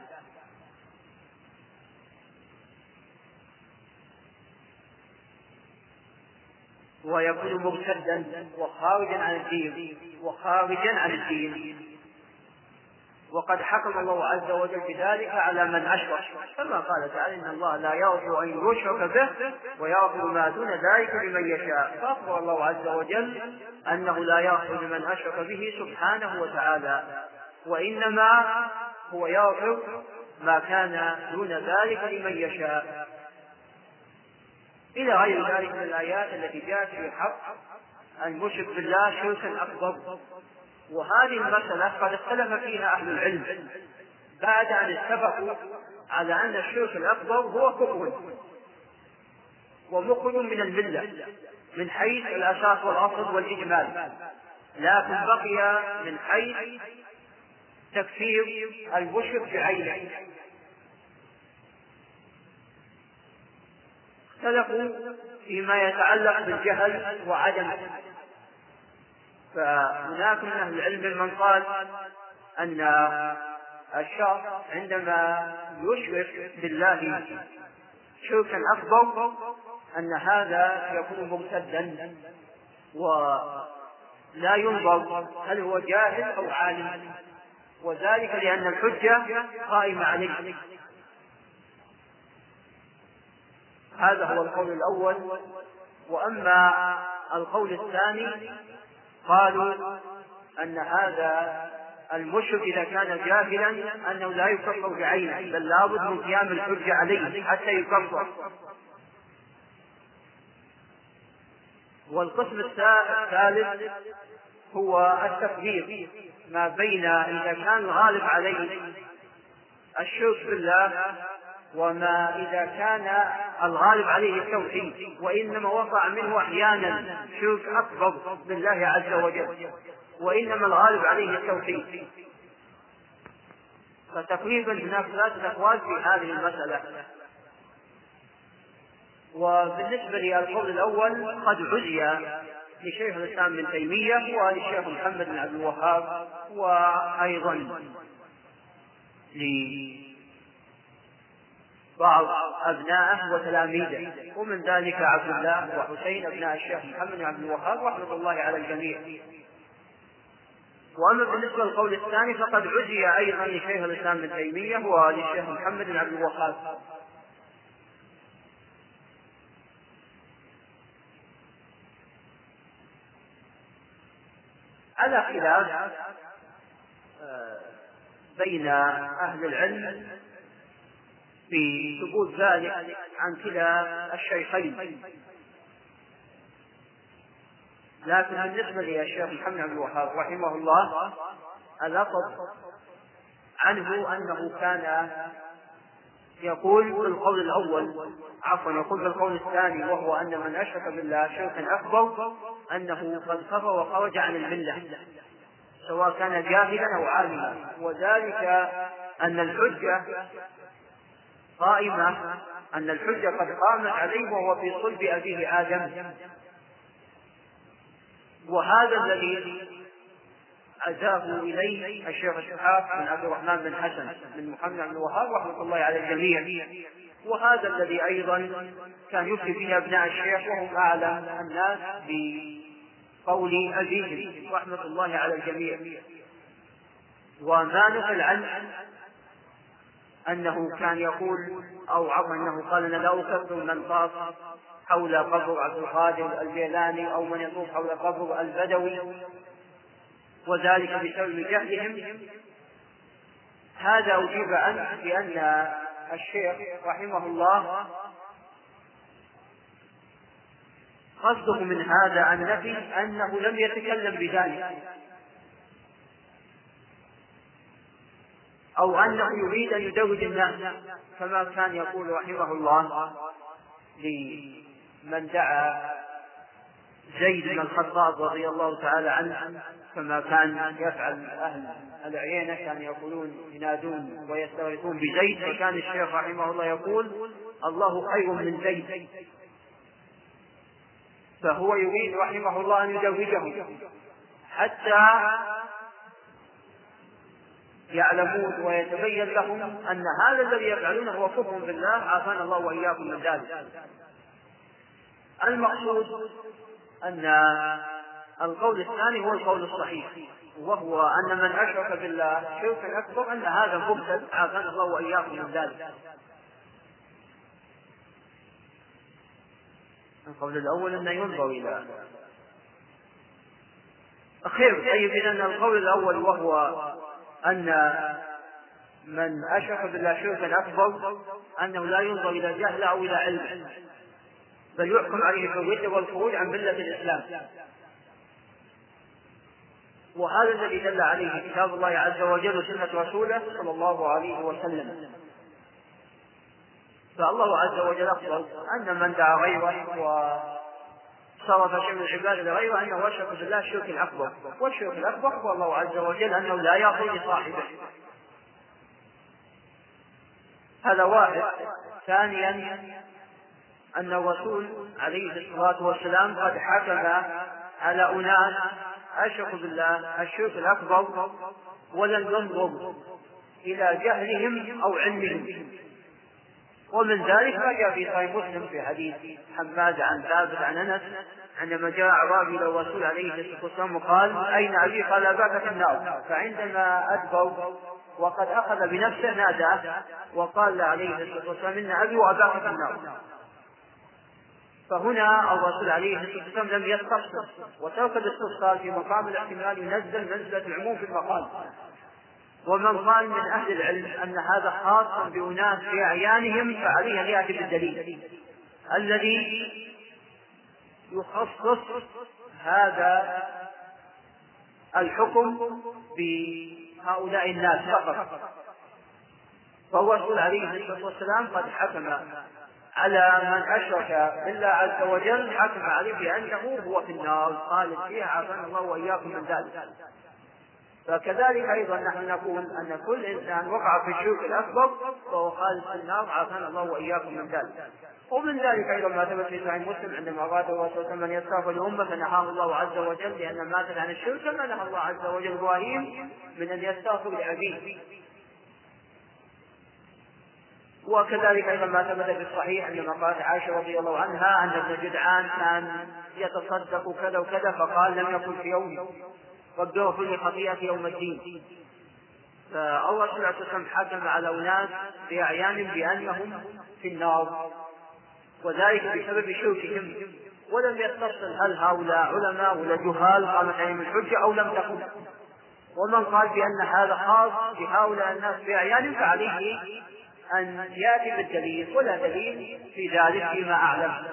ويكون مرتدا وخارجا عن الدين وقد حكم الله عز وجل بذلك على من أشرك، كما قال تعالى إن الله لا يغفر أن يشرك به ويغفر ما دون ذلك لمن يشاء، فأخبر الله عز وجل أنه لا يغفر لمن أشرك به سبحانه وتعالى، وإنما هو يغفر ما كان دون ذلك لمن يشاء، إلى غير ذلك من الآيات التي جاءت في حق المشرك بالله شركا أكبر. وهذه المسألة قد اختلف فيها أهل العلم بعد أن اتفقوا على أن الشرك الأكبر هو كفر ومخرج من الملة من حيث الأساس والأصل والإجمال، لكن بقي من حيث تكفير المشرك بعينه. اختلفوا فيما يتعلق بالجهل وعدمه، فهناك من أهل العلم من قال أن الشخص عندما يشرك بالله شركا أكبر أن هذا يكون مرتدا ولا ينظر هل هو جاهل أو عالم، وذلك لأن الحجة قائمة عليه. هذا هو القول الأول. وأما القول الثاني قالوا أن هذا المشرك إذا كان جاهلا أنه لا يكفر بعينه، بل لابد من قيام الحجة عليه حتى يكفر. والقسم الثالث هو التفريق ما بين إذا كان الغالب عليه الشرك بالله وما إذا كان الغالب عليه التوحيد، وإنما وقع منه أحيانا شرك أكبر بالله عز وجل وإنما الغالب عليه التوحيد. فتقريبا هناك ثلاثة أقوال في هذه المسألة. وبالنسبة للقول الأول قد عزي لشيخ الإسلام ابن تيمية وللشيخ محمد بن عبد الوهاب وأيضا بعض أبنائه وتلاميذه، ومن ذلك عبد الله وحسين أبناء الشيخ محمد بن عبد الوهاب رحمة الله على الجميع. وأما بالنسبة للقول الثاني فقد عزي أيضا لشيخ الإسلام ابن تيمية وللشيخ محمد بن عبد الوهاب. على خلاف بين أهل العلم في ثبوت ذلك عن كلا الشيخين، لكن بالنسبة للشيخ محمد بن عبد الوهاب رحمه الله اللفظ عنه أنه كان يقول بالقول الأول يقول بالقول الثاني، وهو أن من أشرك بالله شركا أكبر أنه قد كفر وخرج عن الملة سواء كان جاهلا أو عالما، وذلك أن الحجة قد قامت عليه وهو في صلب أبيه آدم. وهذا الذي عزاه إليه الشيخ إسحاق بن عبد الرحمن بن حسن من محمد بن الوهاب رحمة الله على الجميع، وهذا الذي أيضا كان يفتي به أبناء الشيخ وهم أعلم الناس بقول أبيهم رحمة الله على الجميع. وما نقل عنه أنه كان يقول أنه قال: أنا لا أكفر من طاف حول قبر عبد القادر الجيلاني أو من يطوف حول قبر البدوي، وذلك بسبب جهلهم. هذا أجيب عنه بأن الشيخ رحمه الله قصده من هذا النفي أنه لم يتكلم بذلك، أو أنه يريد أن يدوج الناس، كما كان يقول رحمه الله لمن دعا زيد بن الخطاب رضي الله تعالى عنه، كما كان يفعل أهل العيينة، كانوا يقولون ينادون ويستغيثون بزيد، فكان الشيخ رحمه الله يقول: الله خير من زيد. فهو يريد رحمه الله أن يزوجه حتى يعلمون ويتبين لهم أن هذا الذي يفعلونه هو كفر بالله، عافانا الله وإياكم من ذلك. المقصود أن القول الثاني هو القول الصحيح، وهو أن من أشرك بالله شركا أكبر أن هذا مبتدع، عافانا الله وإياكم من ذلك. القول الأول أن ينظر إلى خير. طيب، إذن القول الأول وهو أن من أشرك بالله شركا أكبر أنه لا ينظر إلى جهل أو إلى علم، بل يحكم عليه بالردة والخروج عن ملة الإسلام. وهذا الذي دل عليه كتاب الله عز وجل وسنة رسوله صلى الله عليه وسلم. فالله عز وجل أخبر أن من دعا غيره وصرف شيء من العبادة لغيره أنه أشرك بالله الشرك الأكبر، والشرك الأكبر هو الله عز وجل أنه لا يعطي لصاحبه. هذا واحد. ثانيا أن الرسول عليه الصلاة والسلام قد حكم على أناس أشركوا بالله الشرك الأكبر ولم ينظر إلى جهلهم أو علمهم. ومن ذلك ما جاء في صحيح مسلم في حديث حماد عن ثابت عن أنس عندما جاء أعرابي إلى الرسول عليه الصلاة والسلام وقال: أين أبي؟ قال: أباك في النار. فعندما أدبر وقد أخذ بنفسه نادى وقال عليه الصلاة والسلام: إن أبي وأباك في النار. فهنا الرسول عليه الصلاة والسلام لم يستفسر، وترك الاستفسار في مقام الاحتمال ينزل منزلة العموم في المقال. ومن قال من أهل العلم أن هذا خاص بأناس في أعيانهم فعليه أن يأتي بالدليل الذي يخصص هذا الحكم بهؤلاء الناس فقط. فالرسول عليه الصلاة والسلام قد حكم على من أشرك بالله عز وجل، حكم عليه بأنه هو في النار خالد فيها، عافانا الله وإياكم من ذلك. فكذلك أيضا نحن نقول أن كل إنسان وقع في الشرك الأكبر فهو خالد في النار، عافانا الله وإياكم من ذلك. ومن ذلك أيضا ما ثبت في صحيح مسلم عندما أراد الرسول من يستغفر لأمة فنهاه الله عز وجل لأن ماتت عن الشرك، كما نهى الله عز وجل إبراهيم من أن يستغفر لأبيه. وكذلك أيضا ما ثبت في الصحيح عندما قالت عائشة رضي الله عنها أن ابن جدعان كان يتصدق كذا وكذا، فقال لم يكن في يوم رب اغفر لي خطيئتي يوم الدين. فالله صلى الله عليه وسلم حكم على أناس بأعيان بأنهم في النار، وذلك بسبب شركهم، ولم يتصل هل هؤلاء علماء ولا جهال قامت عليهم الحجة أو لم تكن. ومن قال بأن هذا خاص بهؤلاء الناس بأعيان فعليه أن يأتي بالدليل، ولا دليل في ذلك فيما أعلم.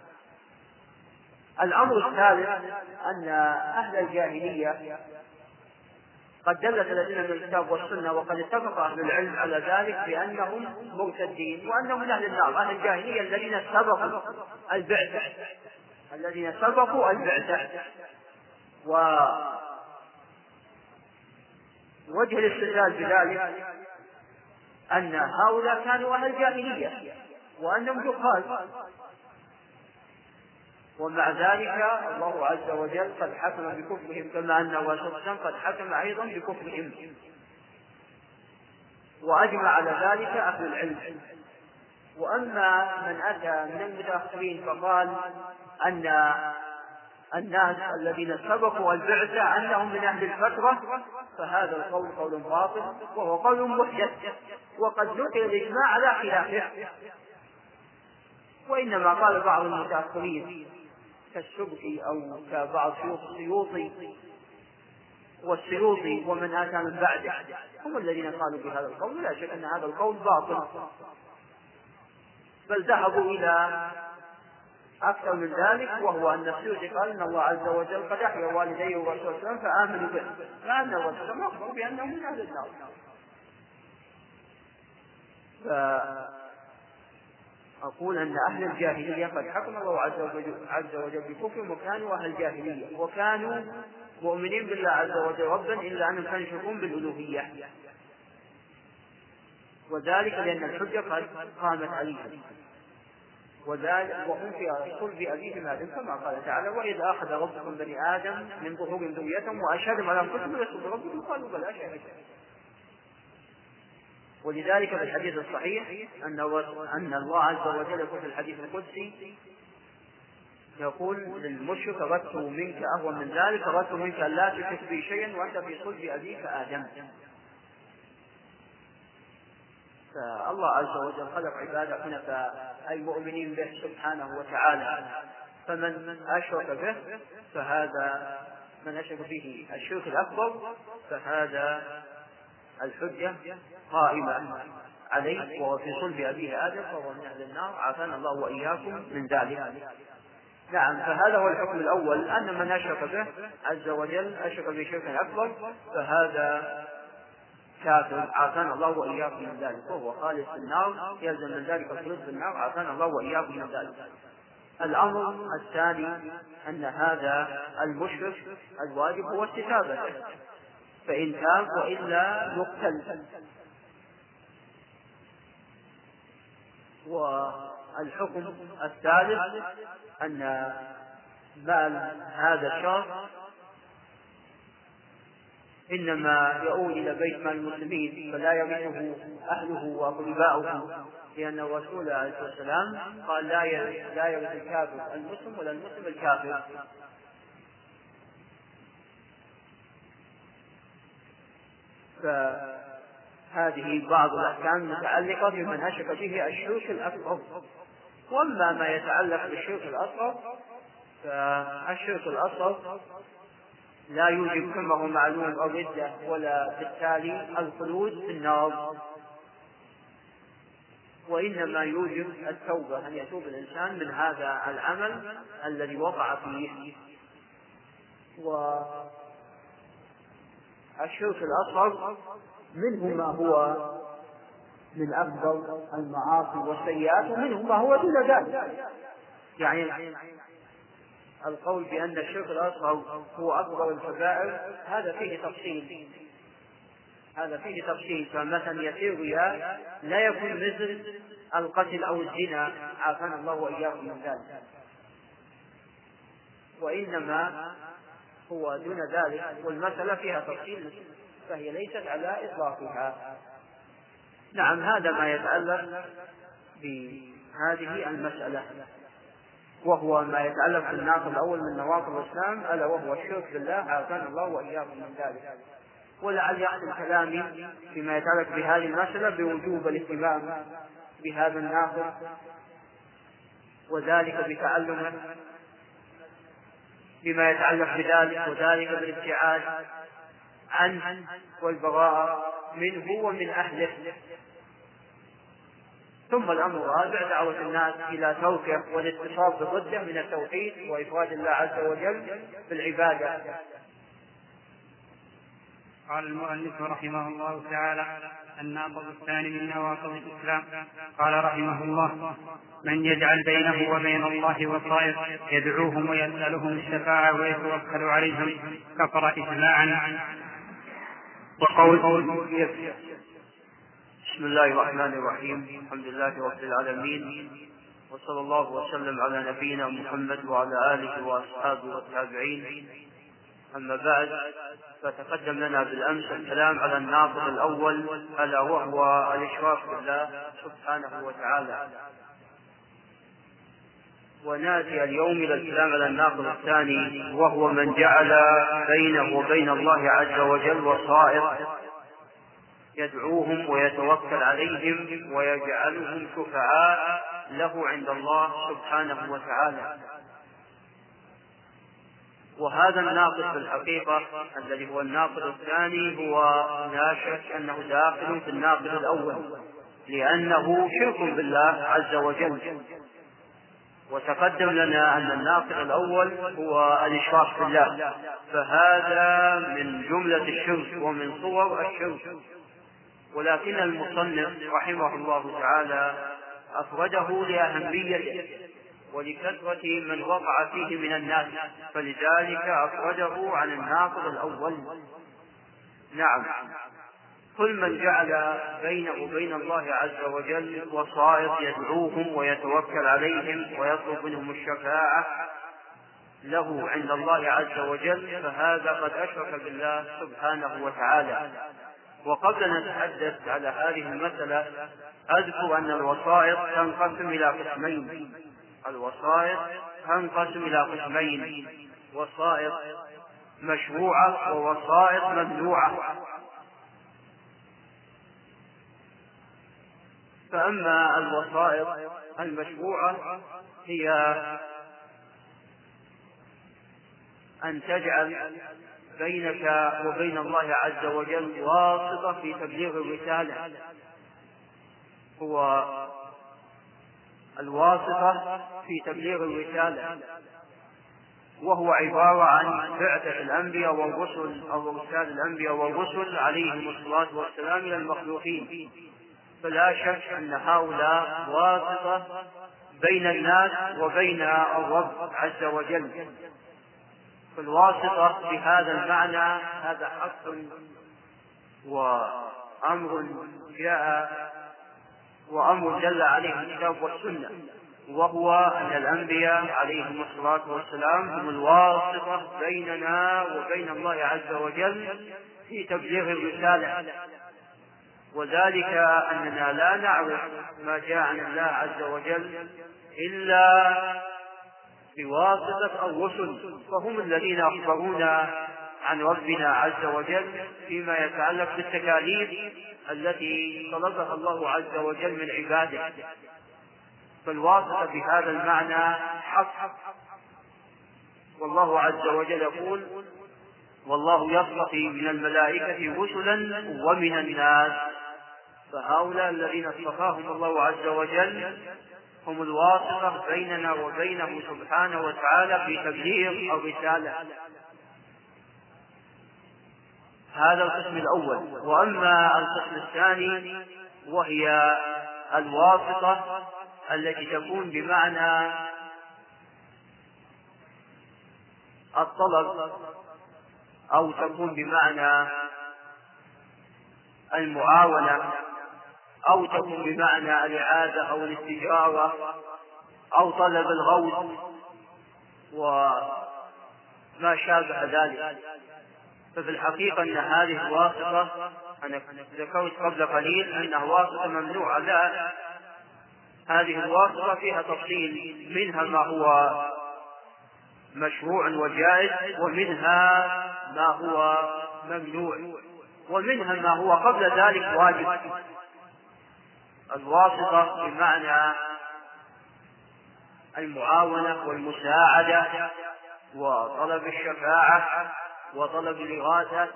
الأمر الثالث أن أهل الجاهلية قد دلت الأدلة من الكتاب والسنة، وقد اتفق أهل العلم على ذلك بأنهم مرتدين وأنهم من أهل النار. أهل الجاهلية الذين سبقوا البعثة ووجه الاستدلال بذلك أن هؤلاء كانوا أهل جاهلية وأنهم جهال، ومع ذلك الله عز وجل قد حكم بكفرهم، كما أن الرسول قد حكم أيضا بكفرهم، وأجمع على ذلك أهل العلم. وأما من أتى من المتأخرين فقال أن الناس الذين سبقوا البعثة أنهم من أهل الفترة، فهذا القول قول باطل وهو قول محدث، وقد نقل الإجماع على خلافه. وإنما قال بعض المتأخرين كالسبكي أو كبعض شيوخ السيوطي ومن آتى من بعده هم الذين قالوا بهذا القول. لا شك أن هذا القول باطل، بل ذهبوا إلى أكثر من ذلك، وهو أن السيوطي قال أن الله عز وجل قد أحيا والديه والرسول صلى الله عليه وسلم فآمنوا به، فأن الرسول أخبر بأنهم من أهل النار. أقول أن أهل الجاهلية قد حكم الله عز وجل بكفرهم، وكانوا أهل جاهلية وكانوا مؤمنين بالله عز وجل ربا، إلا أنهم كانوا يشركون بالألوهية، وذلك لأن الحجة قد قامت عليهم، وهم في صلب أبيهم آدم، كما قال تعالى وإذ أخذ ربكم بني آدم من ظهورهم ذريتهم وأشهدهم على أنفسهم ألست بربكم قالوا بلى شهدنا. ولذلك في الحديث الصحيح أن الله عز وجل يقول في الحديث القدسي يقول للمشرك أردت منك أهون من ذلك، أردت منك أن لا تشرك بي شيئا وأنت في صلب أبيك آدم. فالله عز وجل خلق عباده حنفاء أي مؤمنين به سبحانه وتعالى، فمن أشرك به فهذا من أشرك به الشرك الأكبر فهذا الحجة قائمة عليه وهو في صلب أبيه آدم فهو من أهل النار، عافانا الله وإياكم من ذلك. نعم، فهذا هو الحكم الأول، أن من أشرك به عز وجل أشرك بشرك أكبر فهذا كافر، عافانا الله وإياكم من ذلك، وهو خالد في النار، يلزم من ذلك الخلود في النار، عافانا الله وإياكم من ذلك. الأمر الثاني أن هذا المشرك الواجب هو استتابته، فإن تاب وإلا يقتل. والحكم الثالث أن مال هذا الشخص إنما يؤول إلى بيت مال المسلمين فلا يرثه أهله وأقرباؤه، لأن الرسول عليه الصلاة والسلام قال لا يرث الكافر المسلم ولا المسلم الكافر. فهذه بعض الأحكام المتعلقة بمن أشرك به الشرك الأكبر. وأما ما يتعلق بالشرك الأصغر فالشرك الأصغر لا يوجب كما معلوم الردة ولا بالتالي الخلود في النار، وإنما يوجب التوبة، أن يتوب الإنسان من هذا العمل الذي وقع فيه. والشرك الأصغر منه ما هو من أكبر المعاصي والسيئات ومنه ما هو دون ذلك. يعني القول بأن الشرك الأصغر هو أكبر الكبائر هذا فيه تفصيل. فمثلا يسير رياء لا يكون مثل القتل أو الزنا، عافانا الله وإياكم من ذلك، وإنما هو دون ذلك، والمسألة فيها تفصيل فهي ليست على إطلاقها. نعم، هذا ما يتعلق بهذه المسألة، وهو ما يتعلق بالناقض الأول من نواقض الإسلام، ألا وهو الشرك بالله، عافانا الله وإياكم من ذلك. ولعل يختم كلامي فيما يتعلق بهذه المسألة بوجوب الاهتمام بهذا الناقض، وذلك بتعلمه بما يتعلق بذلك، وذلك بالابتعاد عنه والبراءة منه ومن أهله. ثم الأمر الرابع دعوة الناس إلى تركه والاتصال بضده من التوحيد وإفراد الله عز وجل بالعبادة. قال المؤلف رحمه الله تعالى: الناقض الثاني من نواقض الإسلام. قال رحمه الله: من يجعل بينه وبين الله وصائر يدعوهم ويسألهم الشفاعة ويتوكل عليهم كفر إجماعا. وقول بسم الله الرحمن الرحيم، الحمد لله رب العالمين، وصلى الله وسلم على نبينا محمد وعلى آله وأصحابه والتابعين. أما بعد، فتقدم لنا بالأمس الكلام على الناقض الأول، ألا وهو الإشراك بالله سبحانه وتعالى، ونأتي اليوم إلى الكلام على الناقض الثاني، وهو من جعل بينه وبين الله عز وجل وصائر يدعوهم ويتوكل عليهم ويجعلهم شفعاء له عند الله سبحانه وتعالى. وهذا الناقض في الحقيقة الذي هو الناقض الثاني هو لا شك أنه داخل في الناقض الأول، لأنه شرك بالله عز وجل. وتقدم لنا أن الناقض الأول هو الإشراك بالله، فهذا من جملة الشرك ومن صور الشرك. ولكن المصنف رحمه الله تعالى أفرده لأهميته ولكثرة من وقع فيه من الناس، فلذلك أفرده عن الناقض الأول. نعم، كل من جعل بينه وبين الله عز وجل وصائر يدعوهم ويتوكل عليهم ويطلب منهم الشفاعة له عند الله عز وجل، فهذا قد أشرك بالله سبحانه وتعالى. وقبل أن نتحدث على هذه المسألة أذكر أن الوصائر تنقسم إلى قسمين. الوصائر تنقسم إلى قسمين: وصائر مشروعة ووصائر ممنوعة. فأما الوصائر المشروعة هي أن تجعل بينك وبين الله عز وجل واسطة في تبليغ الرسالة، هو الواسطة في تبليغ الرسالة، وهو عبارة عن بعثة الأنبياء والرسل أو إرسال الأنبياء والرسل عليهم الصلاة والسلام إلى المخلوقين. فلا شك أن هؤلاء واسطة بين الناس وبين الرب عز وجل. فالواسطة بهذا المعنى هذا حق وأمر جاء وأمر دل عليه الكتاب والسنة، وهو أن الأنبياء عليهم الصلاة والسلام هم الواسطة بيننا وبين الله عز وجل في تبليغ الرسالة. وذلك أننا لا نعرف ما جاء عن الله عز وجل إلا بواسطة الرسل، فهم الذين أخبرونا عن ربنا عز وجل فيما يتعلق بالتكاليف التي طلبها الله عز وجل من عباده. فالواسطة بهذا المعنى حق، والله عز وجل يقول: والله يصطفي من الملائكة رسلا ومن الناس. فهؤلاء الذين اصطفاهم الله عز وجل هم الواسطة بيننا وبينه سبحانه وتعالى في تبليغ الرسالة. هذا القسم الأول. وأما القسم الثاني وهي الواسطة التي تكون بمعنى الطلب أو تكون بمعنى المعاونة أو تكون بمعنى الإعادة أو الاستجارة أو طلب الغوث وما شابه ذلك. ففي الحقيقة أن هذه الواسطة أنا ذكرت قبل قليل أنها واسطة ممنوعة، لا، هذه الواسطة فيها تفصيل، منها ما هو مشروع وجائز، ومنها ما هو ممنوع، ومنها ما هو قبل ذلك واجب. الواسطة بمعنى المعاونة والمساعدة وطلب الشفاعة وطلب الإغاثة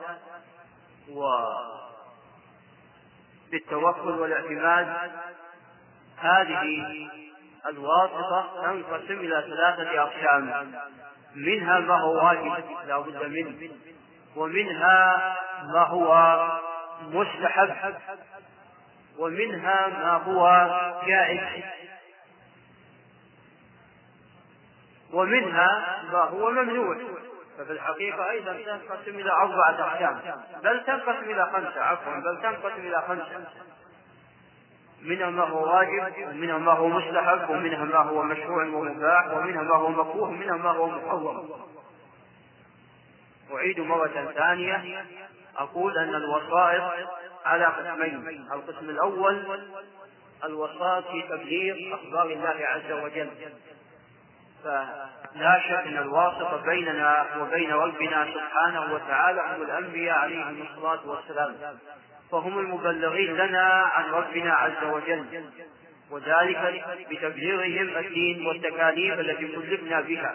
وبالتوكل والاعتماد، هذه الواسطة تنقسم إلى 3 أقسام، منها ما هو واجب لا بد منه، ومنها ما هو مستحب، ومنها ما هو جائز، ومنها ما هو ممنوع. ففي الحقيقة أيضا تنقسم إلى 4 أقسام، بل تنقسم إلى 5، منها ما هو واجب، ومنها ما هو مستحب، ومنها ما هو مشروع ومباح، ومنها ما هو مكروه، ومنها ما هو محرم. أعيد مرة ثانية، أقول أن الوسائط على قسمين: القسم الأول الوسائط في تبليغ أخبار الله عز وجل، فلا شك أن الواسطة بيننا وبين ربنا سبحانه وتعالى هم الأنبياء عليهم الصلاة والسلام، فهم المبلغين لنا عن ربنا عز وجل، وذلك بتبليغهم الدين والتكاليف التي كلفنا بها.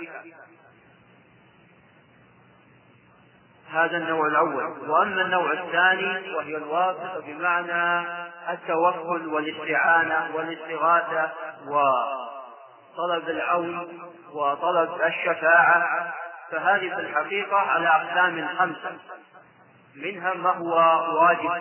هذا النوع الأول. وأما النوع الثاني وهي الواسطة بمعنى التوكل والاستعانة والاستغاثة وطلب العون وطلب الشفاعة، فهذه في الحقيقة على أقسام 5، منها ما هو واجب،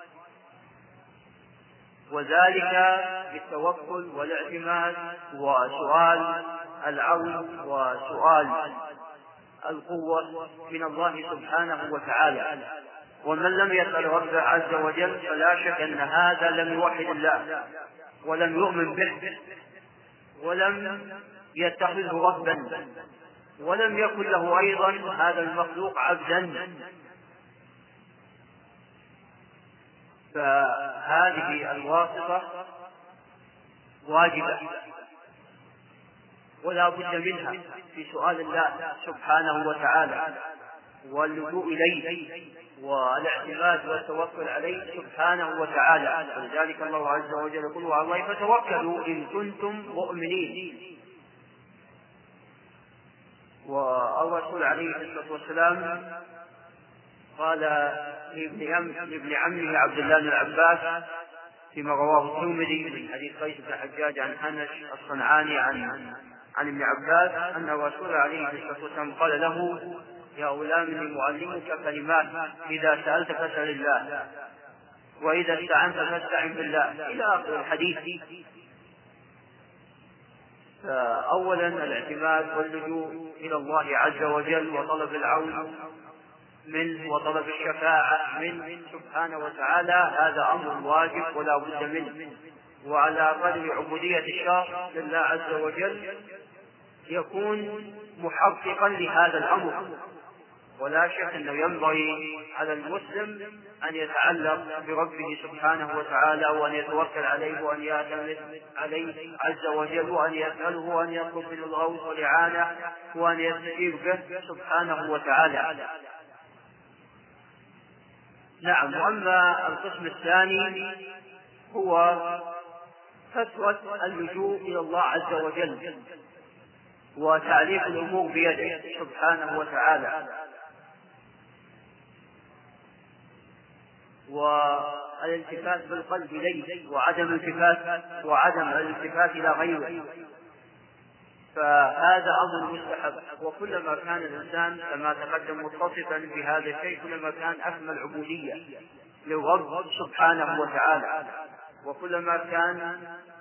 وذلك بالتوكل والاعتماد وسؤال العون وسؤال القوة من الله سبحانه وتعالى. ومن لم يسأل ربه عز وجل فلا شك أن هذا لم يوحد الله ولم يؤمن به ولم يتخذه ربا، ولم يكن له أيضا هذا المخلوق عبدا. فهذه الواسطة واجبة ولا بد منها في سؤال الله سبحانه وتعالى واللجوء إليه والاعتماد والتوكل عليه سبحانه وتعالى. ولذلك الله عز وجل يقول: وعلى الله فتوكلوا إن كنتم مؤمنين. والرسول عليه الصلاة والسلام قال لابن عمه عبد الله بن عباس فيما رواه الترمذي من حديث قيس بن حجاج عن حنش الصنعاني عن ابن عباس أن الرسول عليه الصلاة والسلام قال له: يا غلام إني معلمك كلمات، إذا سألت فاسأل الله، وإذا استعنت فاستعن بالله، إلى آخر الحديث. فأولا الاعتماد واللجوء إلى الله عز وجل وطلب العون منه وطلب الشفاعة منه سبحانه وتعالى، هذا أمر واجب ولا بد منه. وعلى قدر عبودية الشخص لله عز وجل يكون محققا لهذا الأمر. ولا شك أنه ينبغي على المسلم أن يتعلق بربه سبحانه وتعالى وأن يتوكل عليه وأن يعتمد عليه عز وجل وأن يسأله وأن يطلب منه الغوث والإعانة وأن يستجيب به سبحانه وتعالى. نعم. وأما القسم الثاني هو فتوى اللجوء إلى الله عز وجل وتعليق الأمور بيده سبحانه وتعالى، والالتفات بالقلب إليه وعدم الالتفات إلى غيره، فهذا أمر مستحب. وكلما كان الإنسان كما تقدم متصفا بهذا الشيء كلما كان أكمل عبودية للرب سبحانه وتعالى، وكلما كان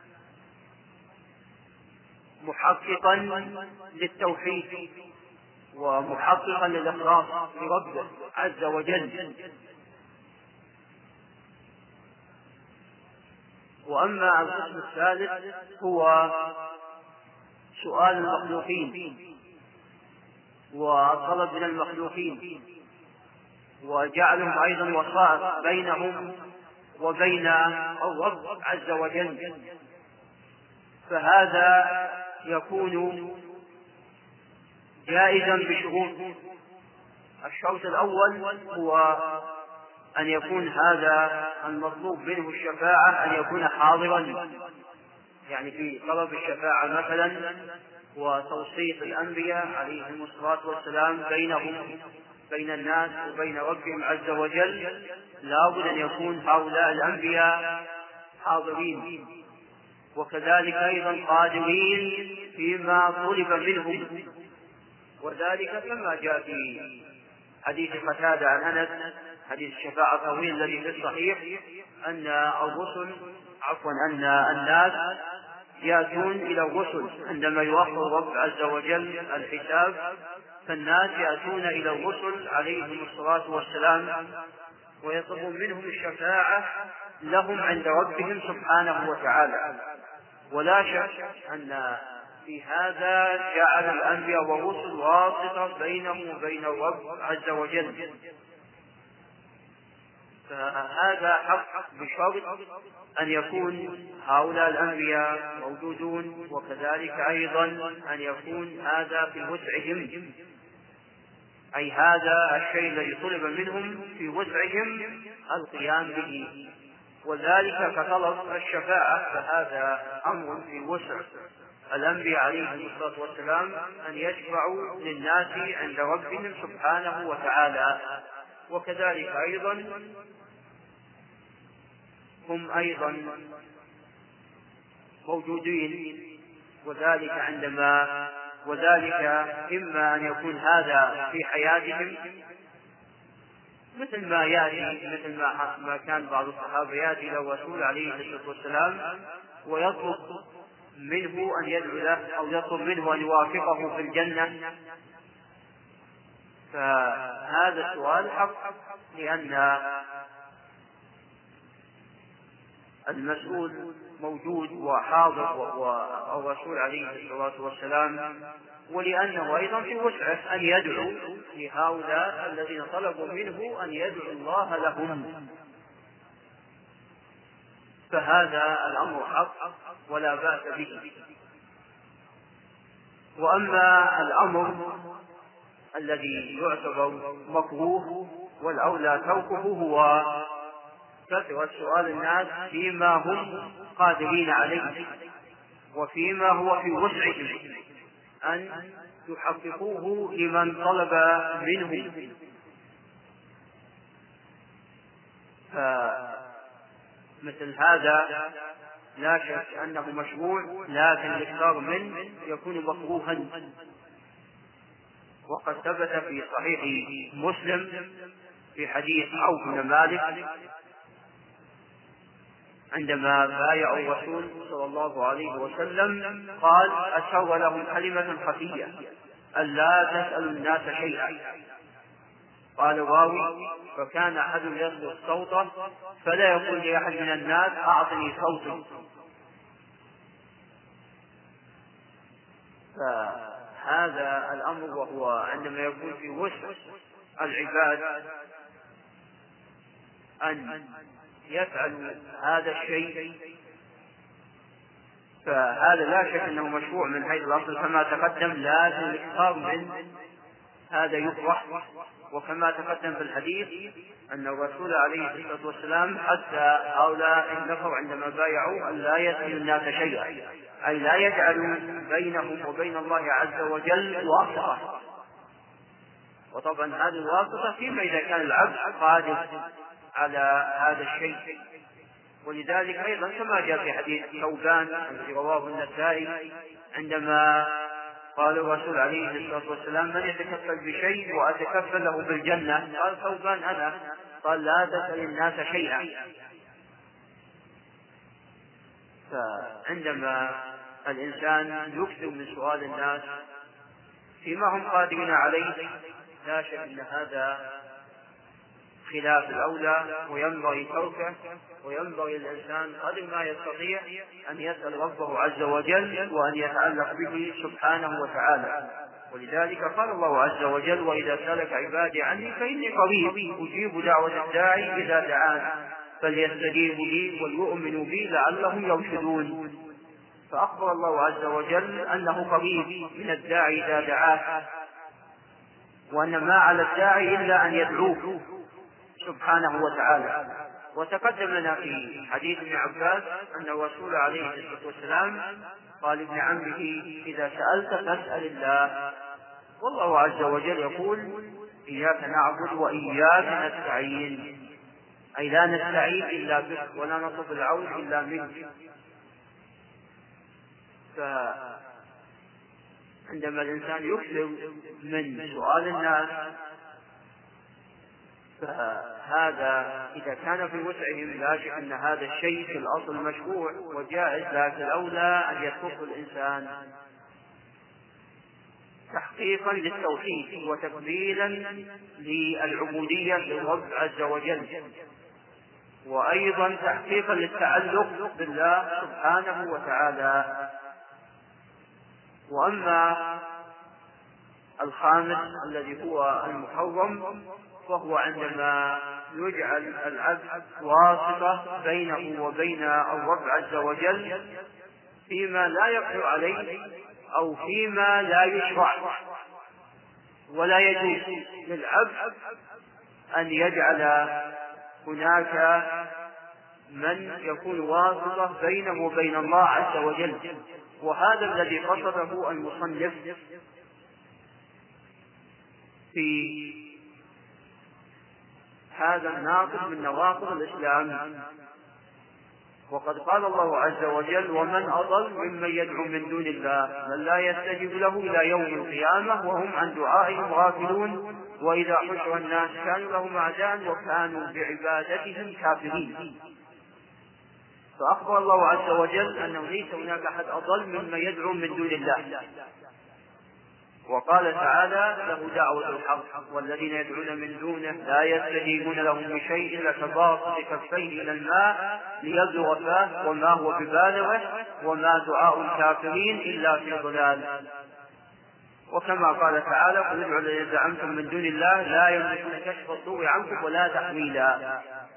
محققا للتوحيد ومحققا للإخلاص لربه عز وجل. وأما القسم الثالث هو سؤال المخلوقين والطلب من المخلوقين، وجعلهم أيضا وسائط بينهم وبين الرب عز وجل. فهذا يكون جائزا بشروط. الشرط الأول هو أن يكون هذا المطلوب منه الشفاعة أن يكون حاضرا، يعني في طلب الشفاعة مثلا وتوسيط الأنبياء عليهم الصلاة والسلام بين الناس وبين ربهم عز وجل، لابد أن يكون هؤلاء الأنبياء حاضرين، وكذلك أيضا قادرين فيما طلب منهم. وذلك كما جاء في حديث قتادة عن أنس، حديث الشفاعة الطويل الذي في الصحيح، أن الناس يأتون إلى الرسل عندما يوفر الرب عز وجل الحساب، فالناس يأتون إلى الرسل عليهم الصلاة والسلام ويطلبون منهم الشفاعة لهم عند ربهم سبحانه وتعالى. ولا شك أن في هذا جعل الأنبياء والرسل واسطة بينهم وبين الرب عز وجل. فهذا حق بشرط أن يكون هؤلاء الأنبياء موجودون، وكذلك أيضا أن يكون هذا في وسعهم، أي هذا الشيء الذي طلب منهم في وسعهم القيام به، وذلك كطلب الشفاعة. فهذا أمر في وسع الأنبياء عليهم الصلاة والسلام أن يشفعوا للناس عند ربهم سبحانه وتعالى. وكذلك أيضا هم أيضا موجودين، وذلك إما أن يكون هذا في حياتهم مثل ما كان بعض الصحابة يأتي إلى الرسول عليه الصلاة والسلام ويطلب منه أن يدعو له أو يطلب منه أن يوافقه في الجنة. فهذا السؤال حق، لأن المسؤول موجود وحاضر والرسول عليه الصلاة والسلام، ولأنه أيضا في وسعه أن يدعو لهؤلاء الذين طلبوا منه أن يدعو الله لهم. فهذا الأمر حق ولا بأس به. وأما الأمر الذي يعتبر مكروه والأولى تركه هو كثرة سؤال الناس فيما هم قادرين عليه وفيما هو في وسعهم أن يحققوه لمن طلب منه. فمثل هذا لا شك أنه مشروع، لكن الإكثار منه يكون مكروها. وقد ثبت في صحيح مسلم في حديث عوف بن مالك عندما بايعوا الرسول صلى الله عليه وسلم قال: أشار لهم كلمة خفية ألا تسألوا الناس شيئا. قال الراوي: فكان أحد يصدر صوته فلا يقول لأحد من الناس أعطني صوتي. فهذا الأمر وهو عندما يكون في وسع العباد أن يفعل هذا الشيء، فهذا لا شك أنه مشروع من حيث الأصل كما تقدم، لازم الإكثار من هذا يفرح. وكما تقدم في الحديث أن الرسول عليه الصلاة والسلام حتى هؤلاء النفر عندما بايعوا أن لا يسألوا الناس شيئا، أي لا يجعلوا بينهم وبين الله عز وجل واسطة. وطبعا هذه الواسطة فيما إذا كان العبد قادر على هذا الشيء. ولذلك أيضا كما جاء في حديث ثوبان الذي رواه النسائي عندما قال الرسول عليه الصلاة والسلام: من يتكفل بشيء وأتكفل له بالجنة؟ قال ثوبان: أنا. قال: لا تسأل الناس شيئا. فعندما الإنسان يكثر من سؤال الناس فيما هم قادرين عليه لا شك أن هذا خلاف الأولى وينبغي تركه، وينبغي الإنسان قدر ما يستطيع أن يسأل ربه عز وجل وأن يتعلق به سبحانه وتعالى. ولذلك قال الله عز وجل: وإذا سألك عبادي عني فإني قريب أجيب دعوة الداعي إذا دعان فليستجيبوا لي وليؤمنوا بي لعلهم يرشدون. فأخبر الله عز وجل أنه قريب من الداعي إذا دعاه، وأن ما على الداعي إلا أن يدعوه سبحانه وتعالى. وتقدم لنا في حديث ابن عباس أن الرسول عليه الصلاة والسلام قال لابن عمه: إذا سألت فاسأل الله. والله عز وجل يقول: إياك نعبد وإياك نستعين، أي لا نستعين إلا بك ولا نطلب العون إلا منك. فعندما الإنسان يكثر من سؤال الناس فهذا إذا كان في وسعهم لا شك أن هذا الشيء في الأصل مشروع وجائز، لكن الأولى أن يترك الإنسان تحقيقا للتوحيد وتكميلا للعبودية للرب عز وجل، وأيضا تحقيقا للتعلق بالله سبحانه وتعالى. وأما الخامس الذي هو المحرم فهو عندما يجعل العبد واسطة بينه وبين الرب عز وجل فيما لا يقدر عليه أو فيما لا يشرع. ولا يجوز للعبد أن يجعل هناك من يكون واسطة بينه وبين الله عز وجل، وهذا الذي قصده المصنف في هذا الناقض من نواقض الإسلام. وقد قال الله عز وجل: ومن أضل ممن يدعو من دون الله من لا يستجيب له إلى يوم القيامة وهم عن دعائهم غافلون وإذا حشر الناس كانوا لهم أعداء وكانوا بعبادتهم كافرين. فأخبر الله عز وجل أنه ليس هناك أحد أضل ممن يدعو من دون الله. وقال تعالى: له دعوة الحق والذين يدعون من دونه لا يستجيبون لهم بشيء إلا كباسط كفيه إلى الماء ليبلغ فاه وما هو ببالغه وما دعاء الكافرين إلا في ضلال. وكما قال تعالى: قل ادعوا الذين زعمتم من دون الله لا يملكون كشف الضر عنكم ولا تحويلا.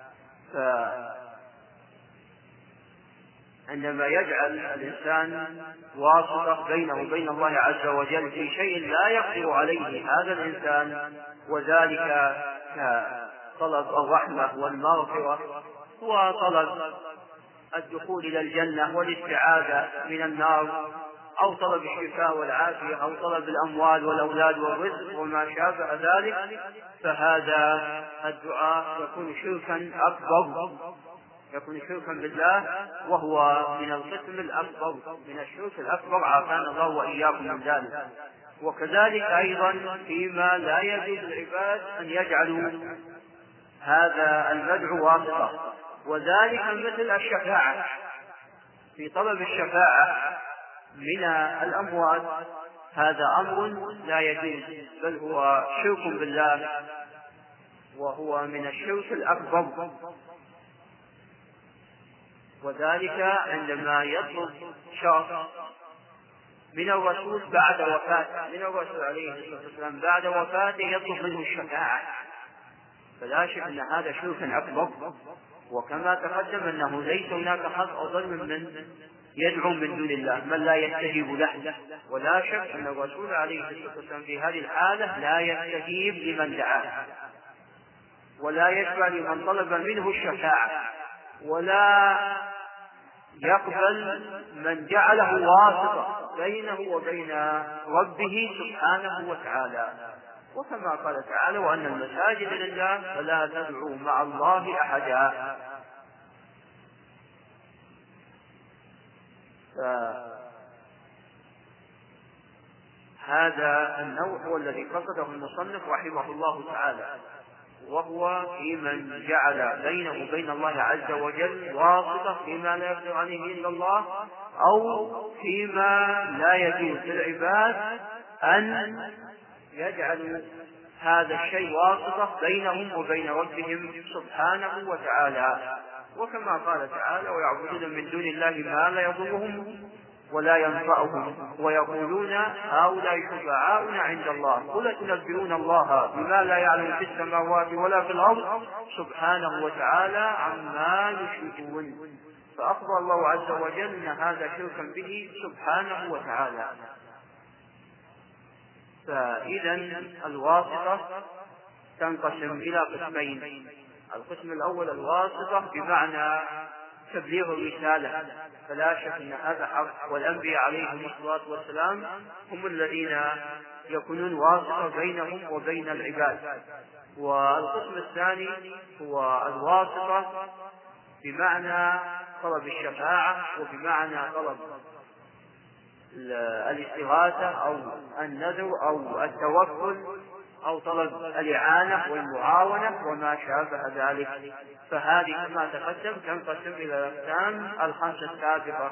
عندما يجعل الإنسان واسطة بينه وبين الله عز وجل في شيء لا يقدر عليه هذا الإنسان، وذلك كطلب الرحمة والمغفرة وطلب الدخول إلى الجنة والاستعاذة من النار أو طلب الشفاء والعافية أو طلب الأموال والأولاد والرزق وما شابه ذلك، فهذا الدعاء يكون شركا أكبر، يكون شركا بالله، وهو من القسم الأكبر من الشرك الأكبر، عافانا الله وإياكم من ذلك. وكذلك أيضا فيما لا يجوز للعباد أن يجعلوا هذا المدعو واسطة، وذلك مثل الشفاعة، في طلب الشفاعة من الأموات، هذا أمر لا يجوز بل هو شرك بالله وهو من الشرك الأكبر. وذلك عندما يطلب شخص من الرسول بعد وفاته، من الرسول عليه الصلاة والسلام بعد وفاته يطلب منه الشفاعة، فلا شك أن هذا شرك أكبر. وكما تقدم أنه ليس هناك حد أضل من يدعو من دون الله من لا يستجيب له، ولا شك أن الرسول عليه الصلاة والسلام في هذه الحالة لا يستجيب لمن دعاه ولا يشفع لمن طلب منه الشفاعة ولا يقبل من جعله واسطة بينه وبين ربه سبحانه وتعالى. وكما قال تعالى: وأن المساجد لله فلا تدعوا مع الله أحدا. هذا النوع هو الذي قصده المصنف رحمه الله تعالى، وهو في من جعل بينه وبين الله عز وجل واسطة فيما لا يقدر عليه إلا الله، أو فيما لا يجوز للعباد أن يجعلوا هذا الشيء واسطة بينهم وبين ربهم سبحانه وتعالى. وكما قال تعالى: ويعبدون من دون الله ما لا يضرهم ولا ينفعهم ويقولون هؤلاء شفعاؤنا عند الله قل تنبئون الله بما لا يعلم في السماوات ولا في الأرض سبحانه وتعالى عما يشركون. فأخبر الله عز وجل أن هذا شركا به سبحانه وتعالى. فإذا الواسطة تنقسم إلى قسمين. القسم الأول الواسطة بمعنى تبليغ الرسالة، فلا شك أن هذا حق، والأنبياء عليهم الصلاة والسلام هم الذين يكونون واسطة بينهم وبين العباد. والقسم الثاني هو الواسطة بمعنى طلب الشفاعة وبمعنى طلب الاستغاثة أو النذر أو التوكل أو طلب الإعانة والمعاونة وما شابه ذلك. فهذه كما تقدم تنقسم إلى الأقسام الخمسة السابقة.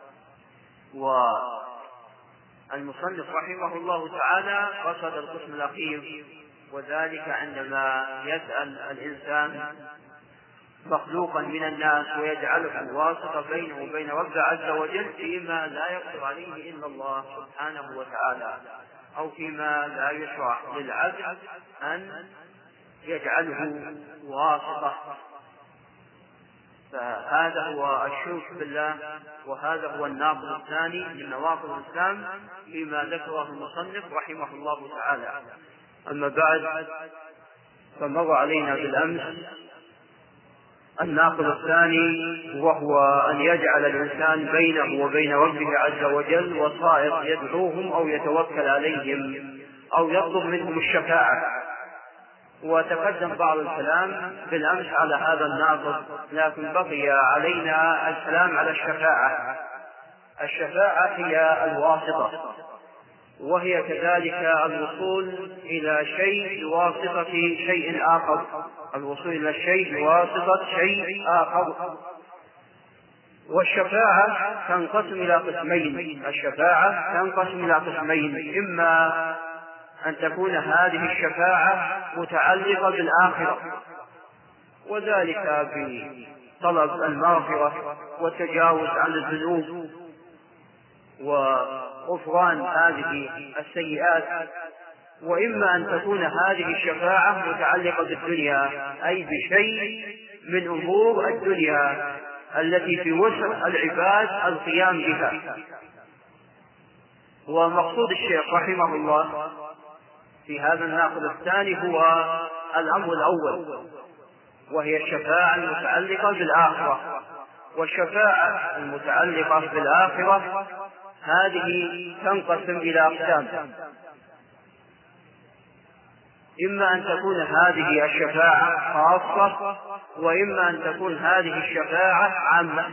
والمصنف رحمه الله تعالى قصد القسم الأخير، وذلك عندما يسأل الإنسان مخلوقا من الناس ويجعله واسطة بينه وبين ربه عز وجل فيما لا يقدر عليه إلا الله سبحانه وتعالى، أو فيما لا يشرع للعبد أن يجعله واسطة. فهذا هو الشرك بالله، وهذا هو الناقض الثاني من نواقض الإسلام فيما ذكره المصنف رحمه الله تعالى. أما بعد، فمر علينا بالأمس الناقض الثاني، وهو أن يجعل الإنسان بينه وبين ربه عز وجل وسائط يدعوهم أو يتوكل عليهم أو يطلب منهم الشفاعة. وتقدم بعض الكلام بالأمس على هذا الناقض، لكن بقي علينا الكلام على الشفاعة. الشفاعة هي الواسطة، وهي كذلك الوصول إلى شيء بواسطة شيء آخر، الوصول إلى الشيء بواسطة شيء آخر. والشفاعة تنقسم إلى قسمين. الشفاعة تنقسم إلى قسمين: إما أن تكون هذه الشفاعة متعلقة بالآخرة، وذلك بطلب المغفرة والتجاوز عن الذنوب وغفران هذه السيئات، وإما أن تكون هذه الشفاعة متعلقة بالدنيا، أي بشيء من أمور الدنيا التي في وسع العباد القيام بها. ومقصود الشيخ رحمه الله في هذا الناقض الثاني هو الأمر الأول، وهي الشفاعة المتعلقة بالآخرة. والشفاعة المتعلقة بالآخرة هذه تنقسم إلى أقسام: إما أن تكون هذه الشفاعة خاصة، وإما أن تكون هذه الشفاعة عامة.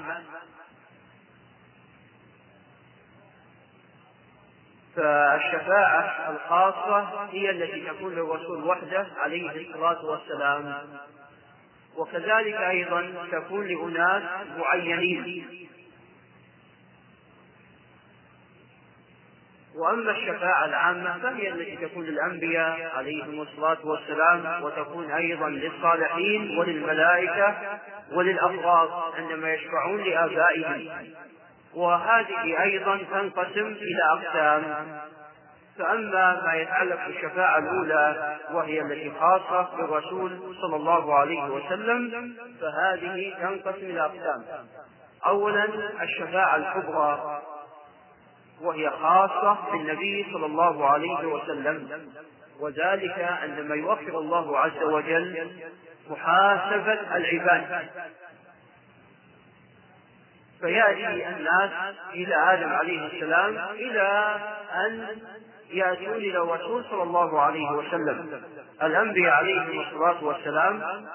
فالشفاعة الخاصة هي التي تكون للرسول وحده عليه الصلاة والسلام، وكذلك أيضا تكون لأناس معينين. وأما الشفاعة العامة فهي التي تكون للأنبياء عليهم الصلاة والسلام، وتكون أيضا للصالحين وللملائكة وللأفراد عندما يشفعون لآبائهم. وهذه أيضا تنقسم إلى أقسام. فأما ما يتعلق بالشفاعة الأولى وهي التي خاصة بالرسول صلى الله عليه وسلم، فهذه تنقسم إلى أقسام. أولا الشفاعة الكبرى، وهي خاصة بالنبي صلى الله عليه وسلم، وذلك عندما يوفر الله عز وجل محاسبة العباد، فيأتي الناس إلى آدم عليه السلام إلى أن يأتون إلى الرسول صلى الله عليه وسلم. الأنبياء عليهم الصلاة والسلام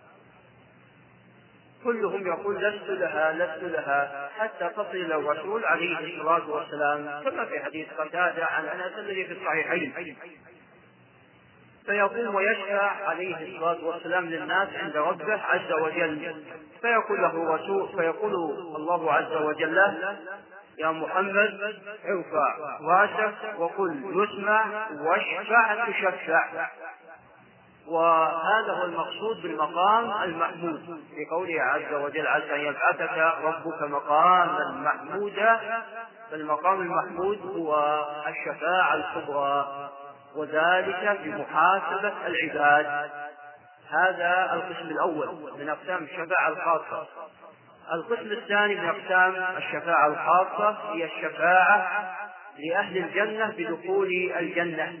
كلهم يقول لست لها حتى تصل إلى الرسول عليه الصلاة والسلام، كما في حديث قتادة عن أنس الذي في الصحيحين. فيقوم ويشفع عليه الصلاة والسلام للناس عند ربه عز وجل، فيقول الله عز وجل له: يا محمد ارفع راسك وقل يسمع واشفع تشفع. وهذا هو المقصود بالمقام المحمود في قوله عز وجل: عسى أن يبعثك ربك مقاما محمودا. فالمقام المحمود هو الشفاعة الكبرى، وذلك بمحاسبة العباد. هذا القسم الأول من أقسام الشفاعة الخاصة. القسم الثاني من أقسام الشفاعة الخاصة هي الشفاعة لأهل الجنة بدخول الجنة.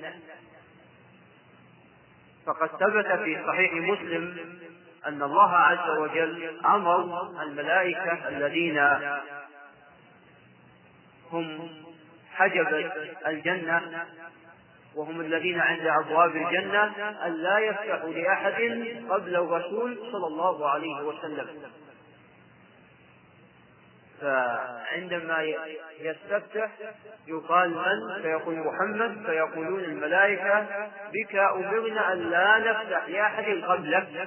فقد ثبت في صحيح مسلم أن الله عز وجل أمر الملائكة الذين هم حجب الجنة وهم الذين عند أبواب الجنة أن لا يفتحوا لأحد قبل الرسول صلى الله عليه وسلم. فعندما يستفتح يقال من؟ فيقول محمد، فيقولون الملائكة: بك أمرنا أن لا نفتح لأحد قبلك.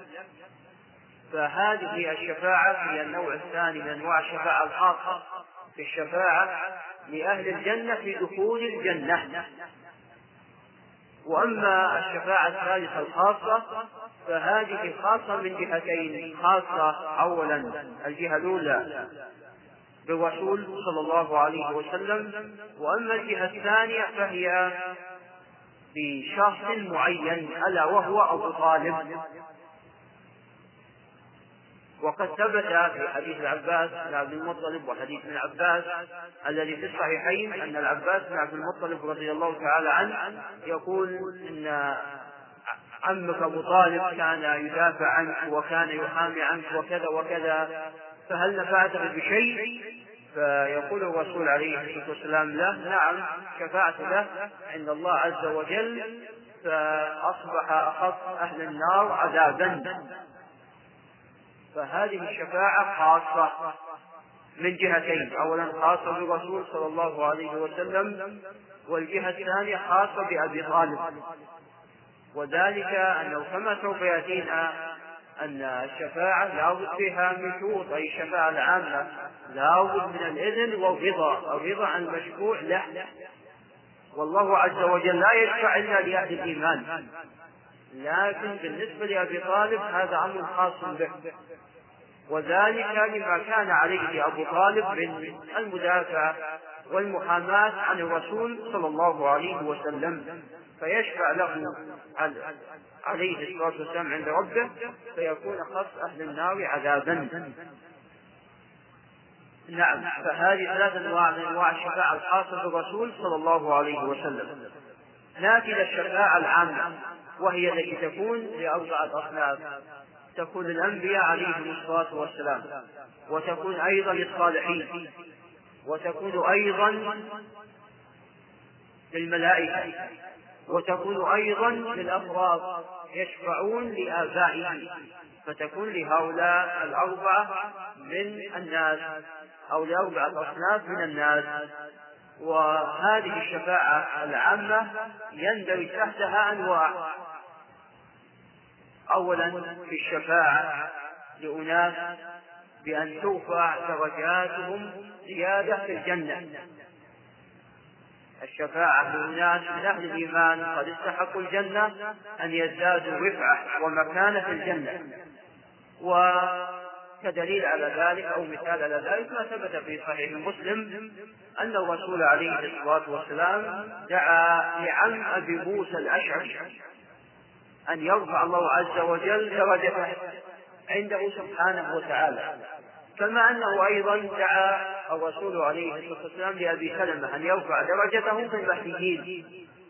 فهذه الشفاعة هي النوع الثاني من أنواع الشفاعة الخاصة في الشفاعة لأهل الجنة في دخول الجنة. وأما الشفاعة الثالثة الخاصة فهذه خاصة من جهتين: خاصة أولا الجهة الأولى بالرسول صلى الله عليه وسلم، وأما الجهة الثانية فهي بشخص معين ألا وهو أبو طالب. وقد ثبت في حديث العباس بن عبد المطلب وحديث ابن عباس الذي في الصحيحين أن العباس بن عبد المطلب رضي الله تعالى عنه يقول إن عمك أبو طالب كان يدافع عنك وكان يحامي عنك وكذا وكذا، فهل نفعته بشيء؟ فيقول الرسول عليه الصلاة والسلام له: نعم، شفعت له عند الله عز وجل فأصبح أخف أهل النار عذابا. فهذه الشفاعة خاصة من جهتين: أولا خاصة بالرسول صلى الله عليه وسلم، والجهة الثانية خاصة بأبي طالب. وذلك أنه كما سوف يأتينا أن الشفاعة لا بد فيها من شروط، أي الشفاعة العامة لا بد من الإذن والرضا، الرضا عن المشفوع له. والله عز وجل لا يشفع إلا لأهل الإيمان، لكن بالنسبة لأبي طالب هذا أمر خاص به، وذلك لما كان عليه أبو طالب من المدافعة والمحاماة عن الرسول صلى الله عليه وسلم، فيشفع له عليه الصلاة والسلام عند ربه فيكون خص أهل النار عذابا. نعم، فهذه ثلاث أنواع من أنواع الشفاعة الخاصة بالرسول صلى الله عليه وسلم. ناتي للشفاعة العامة، وهي التي تكون لأربعة أصناف: تكون للأنبياء عليهم الصلاة والسلام، وتكون أيضا للصالحين، وتكون أيضا للملائكة، وتكون أيضا للأفراد يشفعون لآبائهم، فتكون لهؤلاء الأربعة من الناس أو لأربعة أصناف من الناس. وهذه الشفاعة العامة يندرج تحتها أنواع: أولا في الشفاعة لأناس بأن ترفع درجاتهم زيادة في الجنة. الشفاعة لأناس من أهل الإيمان قد استحقوا الجنة أن يزدادوا رفعة ومكانة في الجنة. وكدليل على ذلك أو مثال على ذلك ما ثبت في صحيح مسلم أن الرسول عليه الصلاة والسلام دعا لعم أبي موسى الأشعري أن يرفع الله عز وجل درجته عنده سبحانه وتعالى، كما أنه أيضا دعا الرسول عليه الصلاة والسلام لأبي سلمة أن يرفع درجته في المهديين.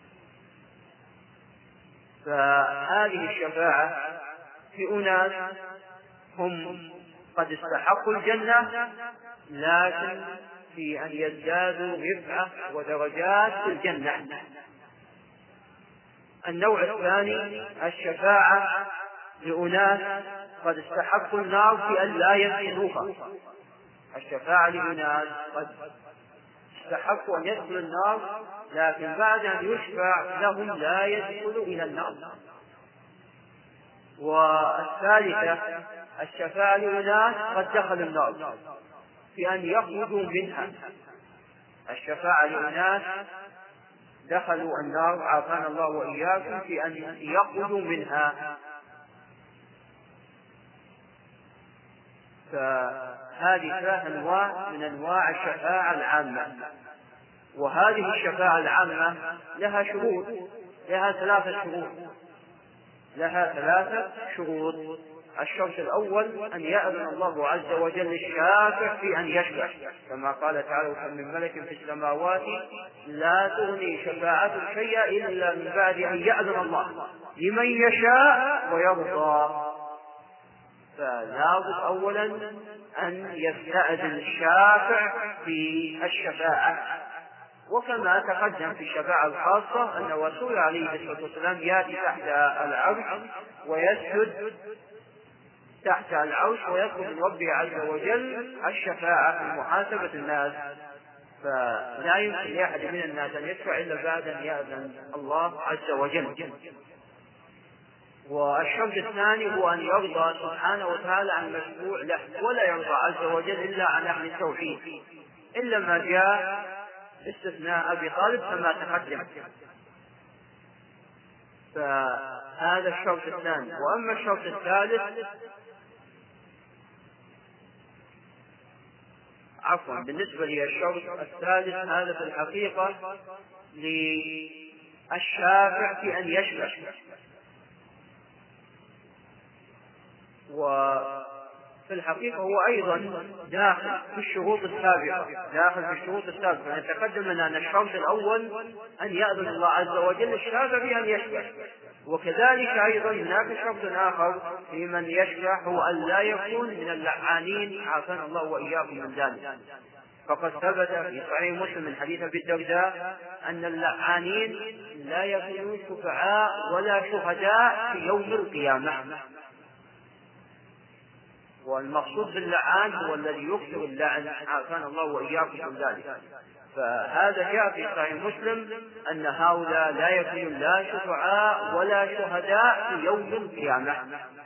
فهذه الشفاعة في أناس هم قد استحقوا الجنة لكن في أن يزدادوا رفعة ودرجات في الجنة. النوع الثاني الشفاعة لأناس قد استحقوا النار في أن لا يدخلوها. الشفاعة لأناس قد استحقوا أن يدخلوا النار لكن بعد أن يشفع لهم لا يدخلوا إلى النار. والثالثة الشفاعة لأناس قد دخلوا النار في أن يخرجوا منها. الشفاعة لأناس دخلوا النار عافانا الله وإياكم في أن يخرجوا منها. فهذه 3 أنواع من أنواع الشفاعة العامة. وهذه الشفاعة العامة لها شروط، لها 3 شروط. الشرط الأول أن يأذن الله عز وجل الشافع في أن يشفع، كما قال تعالى: وكم من ملك في السماوات لا تغني شفاعتهم شيئا إلا من بعد أن يأذن الله لمن يشاء ويرضى. فلا بد أولا أن يستأذن الشافع في الشفاعة. وكما تقدم في الشفاعة الخاصة أن الرسول عليه الصلاة والسلام يأتي تحت العرش ويسجد تحت العرش ويطلب من ربه عز وجل الشفاعة في محاسبة الناس، فلا يمكن لأحد من الناس أن يشفع إلا بعد أن يأذن الله عز وجل. والشرط الثاني هو أن يرضى سبحانه وتعالى عن المشفوع له، ولا يرضى عز وجل إلا عن أهل التوحيد، إلا ما جاء استثناء أبي طالب كما تقدم. فهذا الشرط الثاني. وأما الشرط الثالث بالنسبة للشرط الثالث، هذا في الحقيقة للشافع في أن يشفع. وفي الحقيقة هو أيضا داخل في الشروط السابقة، يعني تقدم لنا أن الشرط الأول أن يأذن الله عز وجل الشافع في أن يشفع، وكذلك أيضا هناك شرط آخر في من يشفع هو أن لا يكون من اللعانين عافانا الله وإياكم من ذلك. فقد ثبت في صحيح مسلم من حديث أبي الدرداء أن اللعانين لا يكونون شفعاء ولا شهداء في يوم القيامة. والمقصود باللعان هو الذي يكثر اللعن عافانا الله وإياكم من ذلك. فهذا جاء في صحيح مسلم أن هؤلاء لا يكونون لا شفعاء ولا شهداء في يوم القيامة.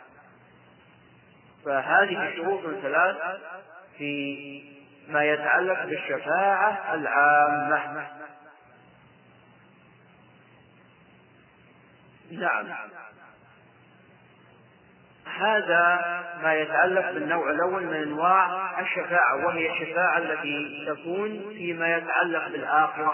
فهذه شروط 3 في ما يتعلق بالشفاعة العامة. نعم، هذا ما يتعلق بالنوع الأول من أنواع الشفاعة، وهي الشفاعة التي تكون فيما يتعلق بالآخرة.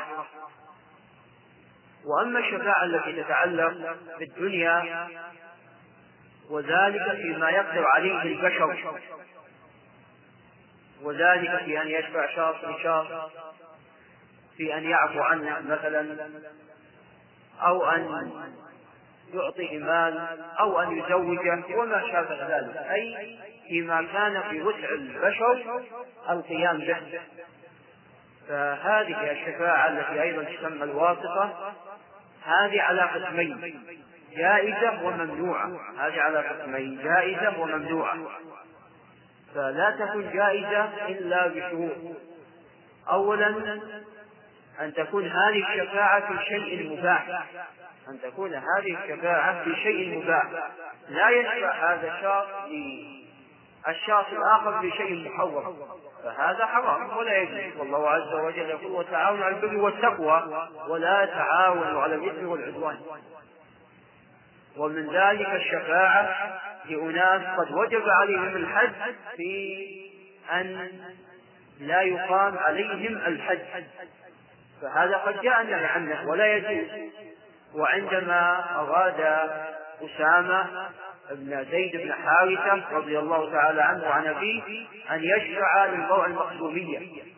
وأما الشفاعة التي تتعلق بالدنيا وذلك فيما يقدر عليه البشر، وذلك في أن يشفع شخص لشخص، في أن يعفو عنه مثلا، أو أن يعطي مال، أو أن يزوجه وما شابه ذلك، أي فيما كان في وسع البشر القيام به. فهذه الشفاعة التي أيضا تسمى الواسطة، هذه على قسمين: جائزة وممنوعة. جائزة وممنوعة. فلا تكون جائزة إلا بشروط. أولا أن تكون هذه الشفاعة في شيء مباح، لا يشفع هذا الشخص الآخر في شيء محرم، فهذا حرام ولا يجوز. والله عز وجل يقول: وتعاونوا على البر والتقوى ولا تعاونوا على الإثم والعدوان. ومن ذلك الشفاعة لأناس قد وجب عليهم الحج في أن لا يقام عليهم الحج، فهذا قد جاء النهي عنه ولا يجوز. وعندما أراد أسامة بن زيد بن حارثة رضي الله تعالى عنه وعن أبيه أن يشفع للمرأة المخزومية،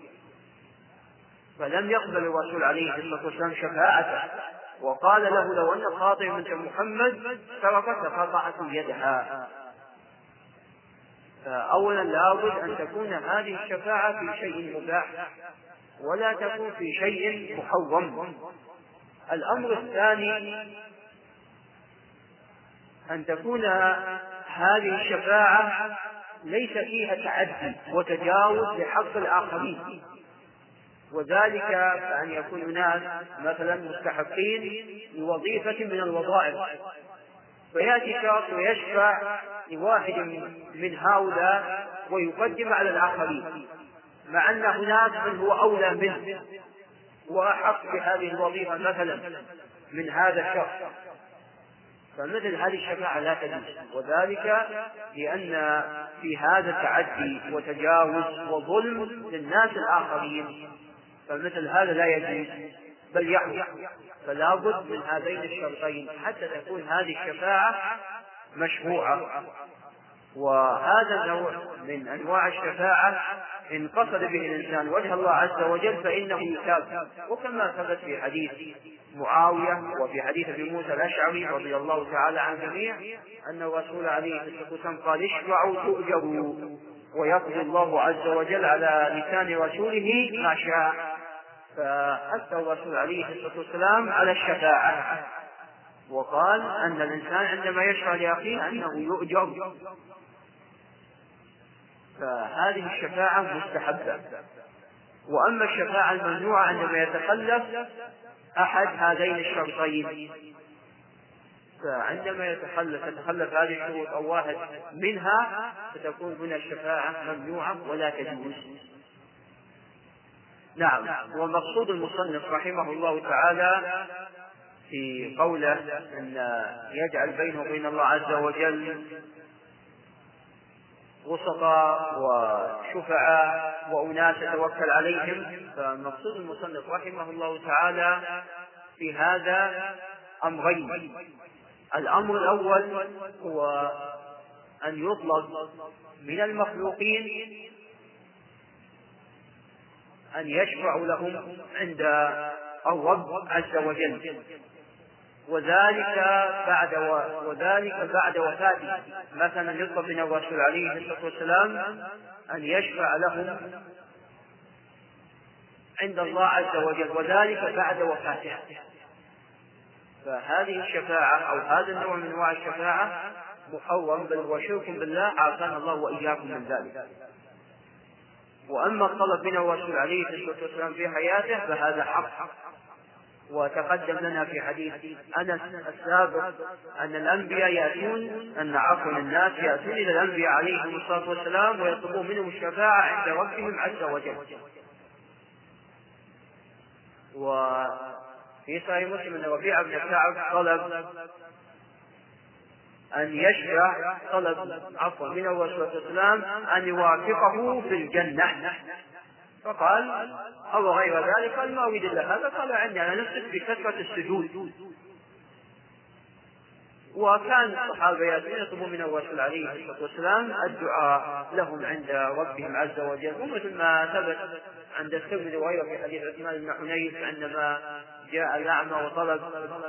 فلم يقبل الرسول عليه الصلاة والسلام شفاعته، وقال له: لو أن فاطمة بنت محمد سرقت لقطعت يدها. فأولا لابد أن تكون هذه الشفاعة في شيء مباح ولا تكون في شيء محرم. الأمر الثاني أن تكون هذه الشفاعة ليس فيها تعدي وتجاوز لحق الآخرين، وذلك فأن يكون ناس مثلا مستحقين لوظيفة من الوظائف، فيأتي شخص ويشفع لواحد من هؤلاء ويقدم على الآخرين، مع أن هناك من هو أولى منه، وأحق بهذه الوظيفة مثلا من هذا الشخص، فمثل هذه الشفاعة لا تجوز، وذلك لأن في هذا تعدي وتجاوز وظلم للناس الآخرين، فمثل هذا لا يجوز بل يحرم. فلا بد من هذين الشرطين حتى تكون هذه الشفاعة مشروعة. وهذا النوع من أنواع الشفاعة إن قصد به الإنسان وجه الله عز وجل فإنه يثاب، وكما ثبت في حديث معاوية وفي حديث أبي موسى الأشعري رضي الله تعالى عن الجميع أن الرسول عليه الصلاة والسلام قال: اشفعوا تؤجروا، ويقضي الله عز وجل على لسان رسوله ما شاء. فحث الرسول عليه الصلاة والسلام على الشفاعة، وقال أن الإنسان عندما يشفع لأخيه أنه يؤجر، فهذه الشفاعة مستحبة. وأما الشفاعة الممنوعة عندما يتخلف أحد هذين الشرطين، فعندما تتخلف هذه الشروط أو واحد منها فتكون هنا الشفاعة ممنوعة ولا تجوز. نعم. ومقصود المصنف رحمه الله تعالى في قوله أن يجعل بينه وبين الله عز وجل وسطاء وشفعاء وأناس يتوكل عليهم، فمقصود المصنف رحمه الله تعالى في هذا أمرين. الأمر الأول هو أن يطلب من المخلوقين أن يشفعوا لهم عند الرب عز وجل، وذلك بعد وفاته. مثلا يطلب من الرسول عليه الصلاة والسلام أن يشفع لهم عند الله عز وجل، وذلك بعد وفاته. فهذه الشفاعة أو هذا النوع من أنواع الشفاعة محرم بل وشرك بالله، عافانا الله وإياكم من ذلك. وأما الطلب من الرسول عليه الصلاة والسلام في حياته فهذا حق، وتقدم لنا في حديث أنس السابق أن الأنبياء الناس يأتون إلى الأنبياء عليهم الصلاة والسلام ويطلبون منهم الشفاعة عند ربهم عز وجل. وفي صحيح مسلم أن ربيعة بن كعب طلب من الرسول صلى الله عليه وسلم أن يوافقه في الجنة، فقال: أو غير ذلك؟ قال: ما أريد إلا هذا. قال: عندي أنا نفسك بكثرة السجود. وكان الصحابة يطلبون من الرسول عليه الصلاة والسلام الدعاء لهم عند ربهم عز وجل، ومثل ما ثبت عند الترمذي وغيره في حديث عثمان بن حنيف عندما جاء الأعمى وطلب